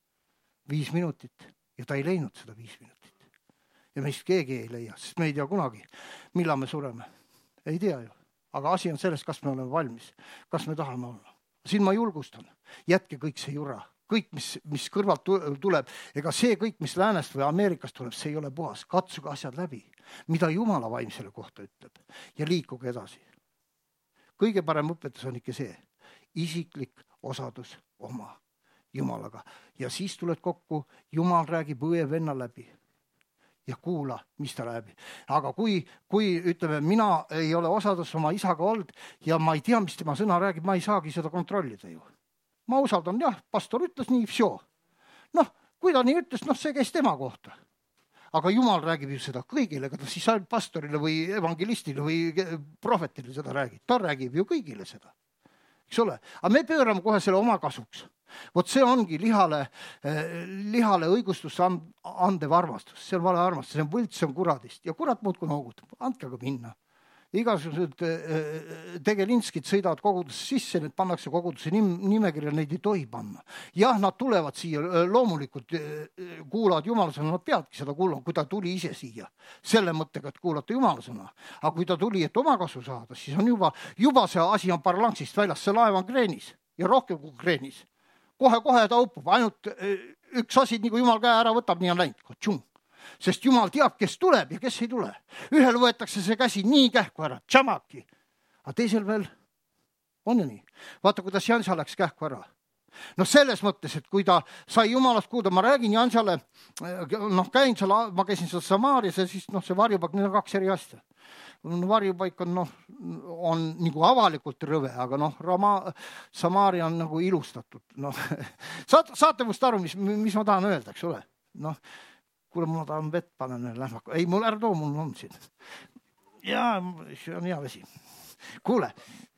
5 minutit ja ta ei leidnud seda 5 minutit. Ja meist keegi ei leia, sest me ei tea kunagi, millal me sureme. Ei tea ju. Aga asi on selles, kas me oleme valmis, kas me tahame olla. Siin ma julgustan. Jätke kõik see jura. Kõik, mis kõrvalt tuleb. Ega see kõik, mis läänest või Ameerikast tuleb, see ei ole puhas. Katsuge asjad läbi. Mida Jumala vaim selle kohta ütleb. Ja liikuge edasi. Kõige parem õpetus on ikka see. Isiklik osadus oma Jumalaga. Ja siis tuled kokku, Jumal räägib õe-venna läbi ja kuula, mis ta läbi. Aga kui ütleme, mina ei ole osadus oma isaga olnud ja ma ei tea, mis tema sõna räägib, ma ei saagi seda kontrollida ju. Ma usaldan, jah, pastor ütles nii, vsjo. Kui ta nii ütles, see käis tema kohta. Aga Jumal räägib ju seda kõigile, ega ta siis ainult pastorile või evangelistile või prohvetile seda räägib. Ta räägib ju kõigile seda. Eks ole? Aga me pöörame kohe selle oma kasuks. Vot see ongi lihale õigustus andev armastus. See on vale armastus, see on võlts, see on kuradist. Ja kurat muudku noogutab. Andke aga minna. Igasugused tegelinskid sõidavad kogudusse sisse, need pannakse koguduse nimekirja, neid ei tohi panna. Jah, nad tulevad siia, loomulikult kuulavad Jumala sõna, nad peadki seda kuulama, kui ta tuli ise siia. Selle mõttega, et kuulata Jumala sõna. Aga kui ta tuli, et oma kasu saada, siis on juba see asi on parlangsist väljas, see laev on kreenis ja rohkem kui kreenis. Kohe ta upub, ainult üks asi, nagu Jumal käe ära võtab, nii on läinud. Sest Jumal teab, kes tuleb ja kes ei tule. Ühel võetakse see käsi nii kähku ära, tšamaki. Aga teisel veel on ju nii. Vaata, kuidas Jansa läks kähku ära. Selles mõttes, et kui ta sai Jumalast kuulda, ma räägin Jansale, ma käisin seal Samaarias ja siis see varjupaik, need on 2 eri asja. Varjupaik on nagu avalikult rõve, aga Samaaria on nagu ilustatud. Saate must aru, mis ma tahan öelda, eks ole? Kuule, ma tahan vett panen lähmaku. Ei, mul ära too, mul on siin. Jaa, see on hea vesi. Kuule.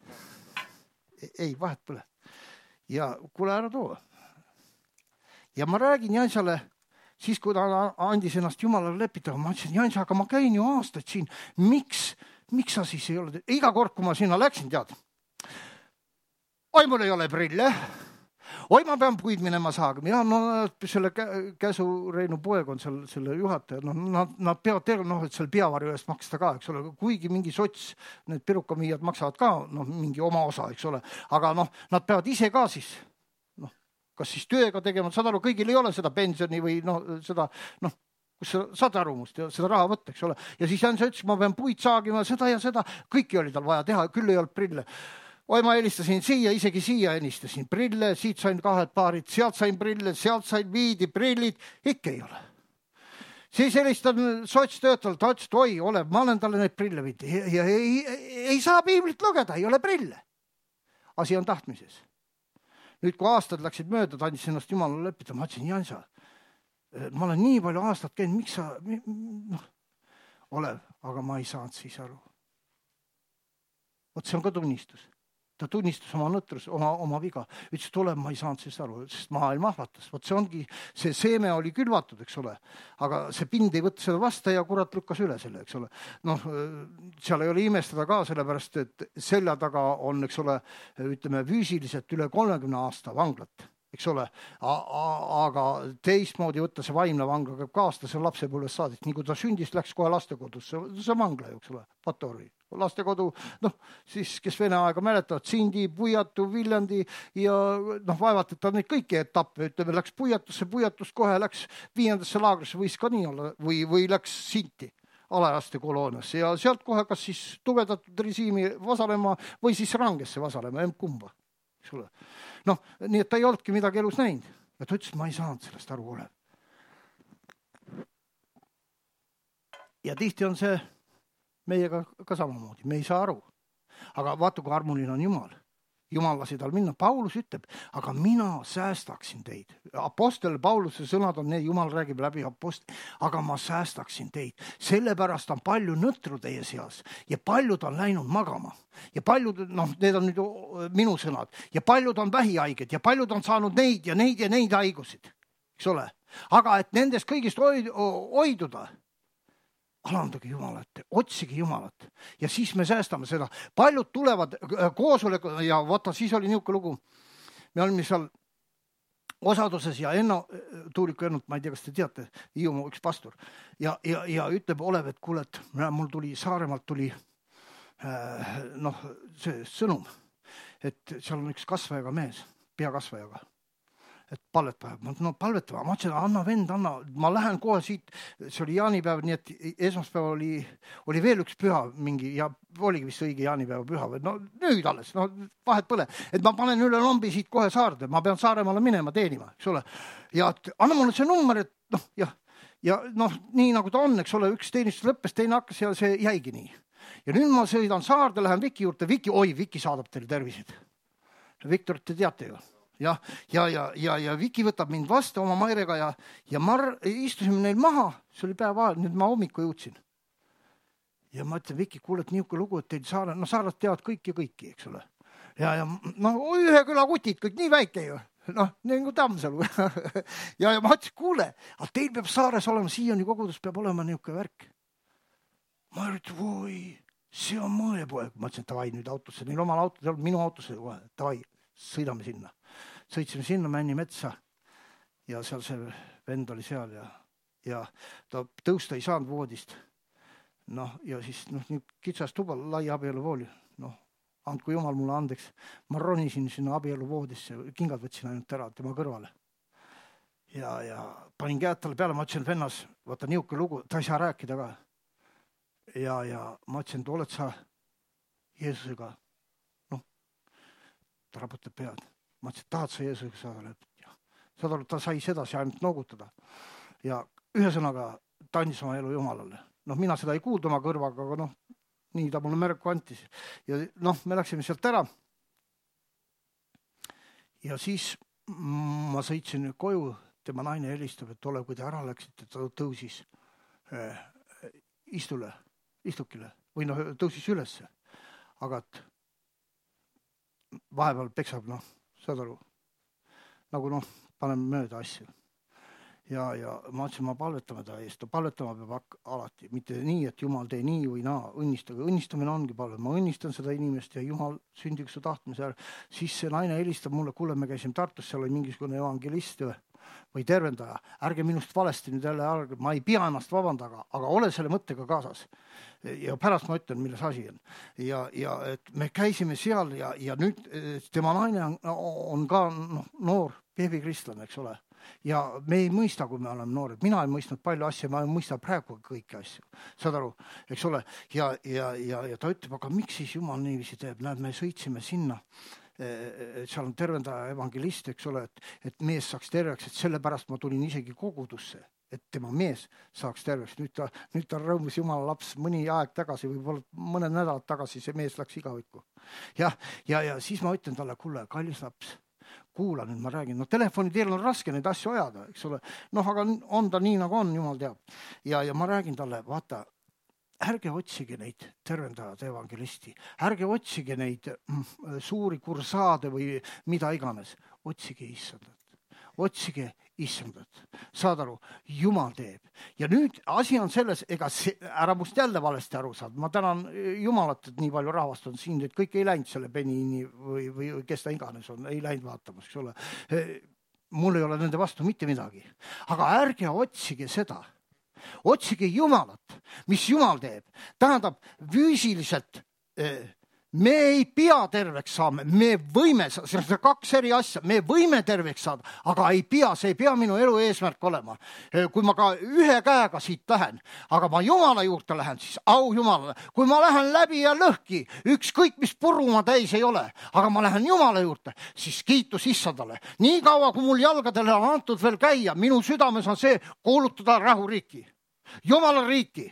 Ei, vahet pole. Ja kuule, ära too. Ja ma räägin Jansale, siis kui ta andis ennast Jumalale lepitama, ma ütlesin, Jans, aga ma käin ju aastaid siin. Miks sa siis ei ole? Iga kord, kui ma sinna läksin, tead. Oi, mul ei ole prille. Oi, ma pean puid minema saagama. Ja selle Käsu Reinu poeg on selle juhataja. Nad peavad tegema, et selle peavarju eest maksta ka, eks ole. Kuigi mingi sots, need pirukamiijad maksavad ka mingi oma osa, eks ole. Aga nad peavad ise ka siis, kas siis tööga tegema, saad aru, kõigil ei ole seda pensioni või seda, kus sa saad aru must ja seda raha võtta, eks ole. Ja siis Jans ütles, ma pean puid saagima, seda ja seda, kõiki oli tal vaja teha, küll ei olnud prille. Oi, ma helistasin siia, isegi siia helistasin prille, siit sain 2 paarid, sealt sain prille, sealt sain viidi prillid, ikka ei ole. Siis helistan sotstöötal, ta ütles, et oi, ma olen talle neid prille viidi ja ei saa piiblit lugeda, ei ole prille. Asi on tahtmises. Nüüd, kui aastad läksid mööda, ta andis ennast Jumalale lepitama, ma ütlesin, Jansa, ma olen nii palju aastat käinud, miks sa, aga ma ei saanud siis aru. Vot see on ka tunnistus. Ta tunnistas oma nõtrus, oma viga. Ütles, et ma ei saanud siis aru, sest maailm ahvatas. Vot see ongi, see seeme oli külvatud, eks ole. Aga see pind ei võtta seda vasta ja kurat lükkas üle selle, eks ole. Seal ei ole imestada ka, sellepärast, et selja taga on, eks ole, ütleme, füüsiliselt üle 30 aasta vanglat. eks ole, aga teistmoodi võtta see vaimne vangla käib kaasta, see on lapsepõlvest saadik, nii kui ta sündis, läks kohe lastekodusse, see vangla, eks ole, Patori lastekodu, siis kes Vene aega mäletavad, Sindi, Puiatu, Viljandi ja vaevalt, et ta neid kõiki etappe, ütleme, läks Puiatust kohe läks 5. laagrisse, võis ka nii olla, või läks Sinti alaeaste kolooniasse ja sealt kohe kas siis tugevdatud režiimi vasalema või siis rangesse vasalema, kumba, eks ole. Nii et ta ei olnudki midagi elus näinud ja ta ütles, ma ei saanud sellest aru ole. Ja tihti on see meiega ka samamoodi, me ei saa aru. Aga vaata, kui armuline on Jumal. Jumal lasi tal minna. Paulus ütleb, aga mina säästaksin teid. Apostel Pauluse sõnad on need, Jumal räägib läbi apostel, aga ma säästaksin teid. Sellepärast on palju nõtru teie seas ja paljud on läinud magama. Ja paljud, need on nüüd minu sõnad, ja paljud on vähihaiged ja paljud on saanud neid ja neid haigusid, eks ole. Aga et nendest kõigist hoiduda, alandage Jumalat, otsige Jumalat ja siis me säästame seda. Paljud tulevad koosoleku ja vaata, siis oli niisugune lugu. Me olime seal osaduses ja Tuuliku Ennut, ma ei tea, kas te teate, Hiiumaa üks pastor ja ütleb Olev, et kuule, et mul tuli Saaremaalt see sõnum, et seal on üks kasvajaga mees, peakasvajaga. Et palvet päev. Palvetama. Ma ütlesin, anna vend, ma lähen kohe siit. See oli jaanipäev, nii et esmaspäev oli veel üks püha mingi ja oligi vist õige jaanipäeva püha. Nüüd alles, vahet pole. Et ma panen üle lombi siit kohe Saarde. Ma pean Saaremaale minema teenima, eks ole. Ja anna mulle see number, et ja nii nagu ta on, eks ole, üks teenistus lõppes, teine hakkas ja see jäigi nii. Ja nüüd ma sõidan Saarde, lähen Viki juurde. Viki saadab teile tervisid. Viktorit te teate ju. Ja Viki võtab mind vastu oma Mairega ja ma istusime neil maha, see oli päev ajal, nüüd ma hommiku jõudsin. Ja ma ütlen, Viki, kuule, et niisugune lugu, et teil Saarad teavad kõiki, eks ole. Ja ühe küla kutid, kõik nii väike ju, nagu Tammsalu. Ja ma ütlesin, kuule, aga teil peab Saares olema, siiani kogudus peab olema niisugune värk. Ma ütlen, voi, see on mõepoeg. Ma ütlesin, tavai nüüd autosse, neil omal auto, minu autosse kohe, tavai, sõidame sinna. Sõitsime sinna Männi metsa ja seal see vend oli seal ja ta tõusta ei saanud voodist. Ja siis kitsas tuba, lai abieluvooli. Andku Jumal mulle andeks. Ma ronisin sinna abieluvoodisse, kingad võtsin ainult ära tema kõrvale. Ja panin käed talle peale, ma ütlesin, vennas, vaata niisugune lugu, ta ei saa rääkida ka. Ja ma ütlesin, et oled sa Jeesusega? Ta raputab pead. Ma ütlesin, tahad sa Jeesusega saada? Saad aru, ta sai sedasi ainult noogutada. Ja ühe sõnaga ta andis oma elu Jumalale. Mina seda ei kuulda oma kõrvaga, aga nii ta mulle märku antis. Ja me läksime sealt ära. Ja siis ma sõitsin koju, tema naine helistab, et ole, kui te ära läksite, ta tõusis istukile või tõusis ülesse. Aga et vahepeal peksab, saad aru, nagu paneme mööda asju. Ja ma ütlesin, ma palvetame ta eest. Palvetama peab alati, mitte nii, et Jumal tee nii või naa, õnnistage. Õnnistamine ongi palve. Ma õnnistan seda inimest ja Jumal sündiks su tahtmise ära. Siis see naine helistab mulle, kuule, me käisime Tartus, seal oli mingisugune evangelist või tervendaja. Ärge minust valesti nüüd jälle, ma ei pea ennast vabandada, aga ole selle mõttega kaasas. Ja pärast ma ütlen, milles asi on. Ja et me käisime seal ja nüüd tema naine on ka noor beebikristlane, eks ole. Ja me ei mõista, kui me oleme noored. Mina ei mõistnud palju asju, ma ei mõista praegu kõiki asju. Saad aru, eks ole. Ja ta ütleb, aga miks siis Jumal niiviisi teeb? Näed, me sõitsime sinna. Seal on tervendaja evangelist, eks ole, et mees saaks terveks, et sellepärast ma tulin isegi kogudusse, et tema mees saaks terveks. Nüüd ta rõõmus Jumala laps mõni aeg tagasi, võib-olla mõned nädalad tagasi see mees läks igavikku. Ja siis ma ütlen talle, kuule, kallis laps, kuula nüüd, ma räägin. Telefoni teel on raske neid asju ajada, eks ole. Aga on ta nii, nagu on, Jumal teab. Ja ma räägin talle, vaata, ärge otsige neid tervendajad evangelisti. Ärge otsige neid suuri kursaade või mida iganes. Otsige issandat. Otsige issandat. Saad aru, Jumal teeb. Ja nüüd asi on selles, ega ära must jälle valesti aru saad. Ma tänan Jumalat, et nii palju rahvast on siin, et kõik ei läinud selle Benini või kes ta iganes on, ei läinud vaatamas, eks ole. mul ei ole nende vastu mitte midagi. Aga ärge otsige seda. Otsige Jumalat, mis Jumal teeb. Tähendab, füüsiliselt me ei pea terveks saama, me võime, see on 2 eri asja, me võime terveks saada, aga ei pea, see ei pea minu elu eesmärk olema. Kui ma ka ühe käega siit lähen, aga ma Jumala juurde lähen, siis au Jumalale. Kui ma lähen läbi ja lõhki, ükskõik mis puru ma täis ei ole, aga ma lähen Jumala juurde, siis kiitus Issandale. Nii kaua, kui mul jalgadele on antud veel käia, minu südames on see kuulutada rahuriiki, Jumala riiki.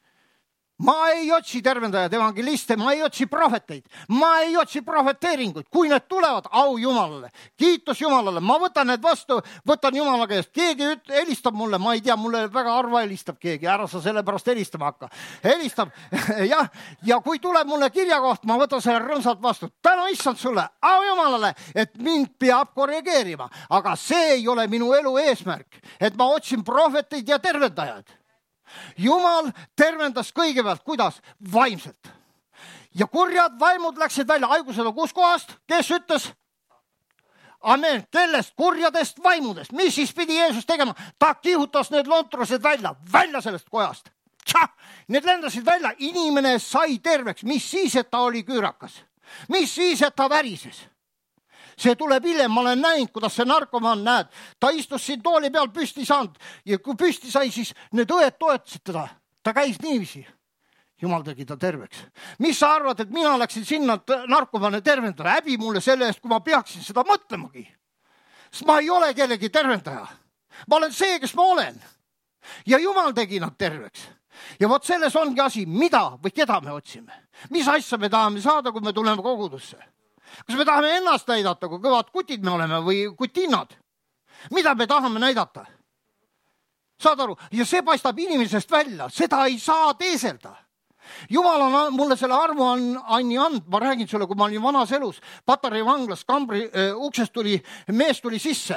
Ma ei otsi tervendajad, evangeliste, ma ei otsi prohveteid, ma ei otsi prohveteeringuid. Kui need tulevad, au Jumalale, kiitus Jumalale, ma võtan need vastu, võtan Jumala käest. Keegi helistab mulle, ma ei tea, mulle väga harva helistab keegi, ära sa sellepärast helistama hakka. Helistab, jah, ja kui tuleb mulle kirjakoht, ma võtan selle rõõmsalt vastu. Tänu Issand sulle, au Jumalale, et mind peab korrigeerima, aga see ei ole minu elu eesmärk, et ma otsin prohveteid ja tervendajad. Jumal tervendas kõigepealt, kuidas? Vaimselt. Ja kurjad vaimud läksid välja. Haigused on kus kohast? Kes ütles? Amen. Kellest? Kurjadest vaimudest. Mis siis pidi Jeesus tegema? Ta kihutas need lontrused välja sellest kojast. Need lendasid välja. Inimene sai terveks. Mis siis, et ta oli küürakas? Mis siis, et ta värises? See tuleb hiljem, ma olen näinud, kuidas see narkomaan näed. Ta istus siin tooli peal püsti saanud ja kui püsti sai, siis need õed toetasid teda. Ta käis niiviisi. Jumal tegi ta terveks. Mis sa arvad, et mina läksin sinna narkomaane tervendada? Häbi mulle selle eest, kui ma peaksin seda mõtlemagi. Sest ma ei ole kellegi tervendaja. Ma olen see, kes ma olen. Ja Jumal tegi nad terveks. Ja vot selles ongi asi, mida või keda me otsime. Mis asja me tahame saada, kui me tuleme kogudusse? Kas me tahame ennast näidata, kui kõvad kutid me oleme või kutinnad? Mida me tahame näidata? Saad aru? Ja see paistab inimesest välja. Seda ei saa teeselda. Jumal on mulle selle armu anni and. Ma räägin sulle, kui ma olin vanas elus. Patarei vanglas Kambri uksest mees tuli sisse.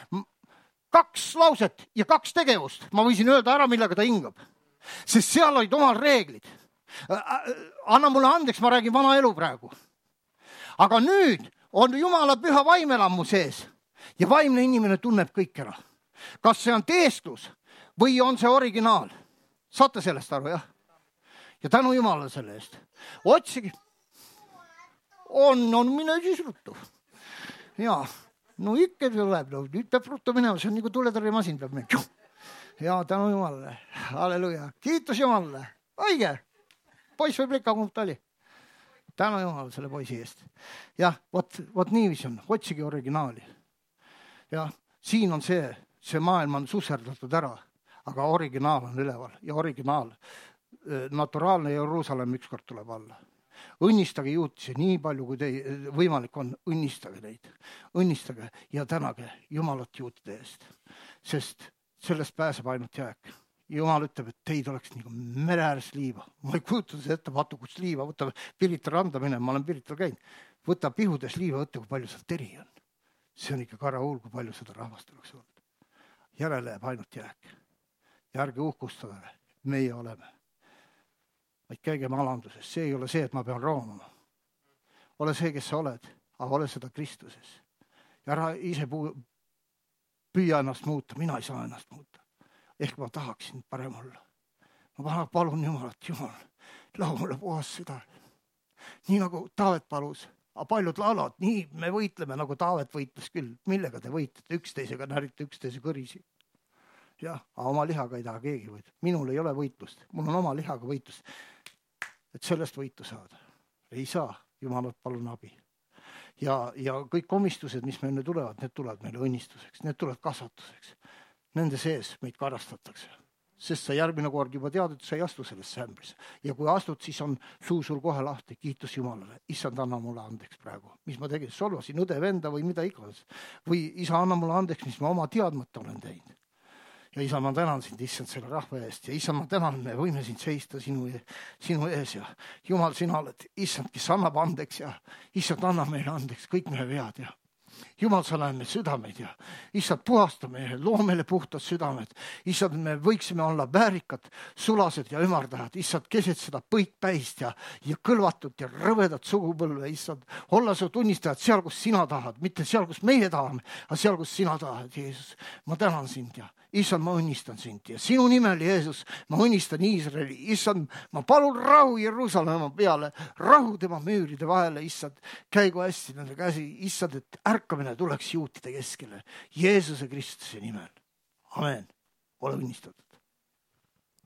2 lauset ja 2 tegevust. Ma võisin öelda ära, millega ta hingab. Sest seal olid omal reeglid. Anna mulle andeks, ma räägin vana elu praegu. Aga nüüd on Jumala püha vaim elamu sees ja vaimne inimene tunneb kõik ära. Kas see on teesklus või on see originaal? Saate sellest aru, jah? Ja tänu Jumalale selle eest. Otsigi. On mine siis ruttu. Jaa, no ikka tuleb. Nüüd peab ruttu minema, see on nagu tuletõrjemasin peab minema. Jaa, tänu Jumalale. Halleluja. Kiitus Jumalale. Õige. Poiss võib likka kumb ta oli. Tänu Jumalale selle poisi eest. Jah, vot niiviisi on. Otsigi originaali. Ja siin on see maailm on susserdatud ära, aga originaal on üleval. Ja originaal, naturaalne Jeruusalemm ükskord tuleb alla. Õnnistage juutisi nii palju, kui võimalik on. Õnnistage neid. Õnnistage ja tänage Jumalat juutide eest. Sest sellest pääseb ainult jääk. Jumal ütleb, et teid oleks nagu mere ääres liiva. Ma ei kujuta seda ette, vaata, kus liiva. Võta Pirita randa minema, ma olen Pirital käinud. Võta pihudes liiva, võtta, kui palju seal teri on. See on ikka karahuul, kui palju seda rahvast oleks olnud. Järele jääb ainult jääk. Ja ärge uhkustada, meie oleme. Vaid käigem alanduses. See ei ole see, et ma pean roomama. Ole see, kes sa oled, aga ole seda Kristuses. Ja ära ise püüa ennast muuta. Mina ei saa ennast muuta. Ehk ma tahaksin parem olla. Ma palun Jumalat, Jumal, lau mulle puhas süda. Nii nagu Taavet palus. Aga paljud laulavad, nii me võitleme, nagu Taavet võitles küll. Millega te võitlete? Üksteisega närite üksteise kõrisi. Jah, aga oma lihaga ei taha keegi võitlust. Minul ei ole võitlust. Mul on oma lihaga võitlust. Et sellest võitu saada. Ei saa. Jumalat palun abi. Ja kõik komistused, mis meile tulevad, need tulevad meile õnnistuseks. Need tulevad kasvatuseks. Nende sees meid karastatakse. Sest sa järgmine kord juba tead, et sa ei astu sellesse ämbrisse. Ja kui astud, siis on suu sul kohe lahti. Kiitus Jumalale. Issand, anna mulle andeks praegu. Mis ma tegin? Solvasin õde, venda või mida iganes. Või isa, anna mulle andeks, mis ma oma teadmata olen teinud. Ja isa, ma tänan sind, issand, selle rahva eest. Ja isa, ma tänan, me võime sind seista sinu ees. Ja Jumal, sina oled issand, kes annab andeks. Ja issand, anna meile andeks kõik meie vead. Ja Jumal, sa näed meie südameid ja issand, puhasta meie, loo meile puhtad südamed. Issand, me võiksime olla väärikad, sulased ja ümardajad. Issand, keset seda põikpäist ja kõlvatut ja rõvedat sugupõlve. Issand, olla su tunnistajad seal, kus sina tahad, mitte seal, kus meie tahame, aga seal, kus sina tahad, Jeesus. Ma tänan sind ja issand, ma õnnistan sind ja sinu nimel, Jeesus, ma õnnistan Iisraeli. Issand, ma palun rahu Jeruusalemma peale, rahu tema müüride vahele. Issand, käigu hästi nende käsi. Issand, et ärkamine tuleks juutide keskele Jeesuse Kristuse nimel. Amen. Ole õnnistatud.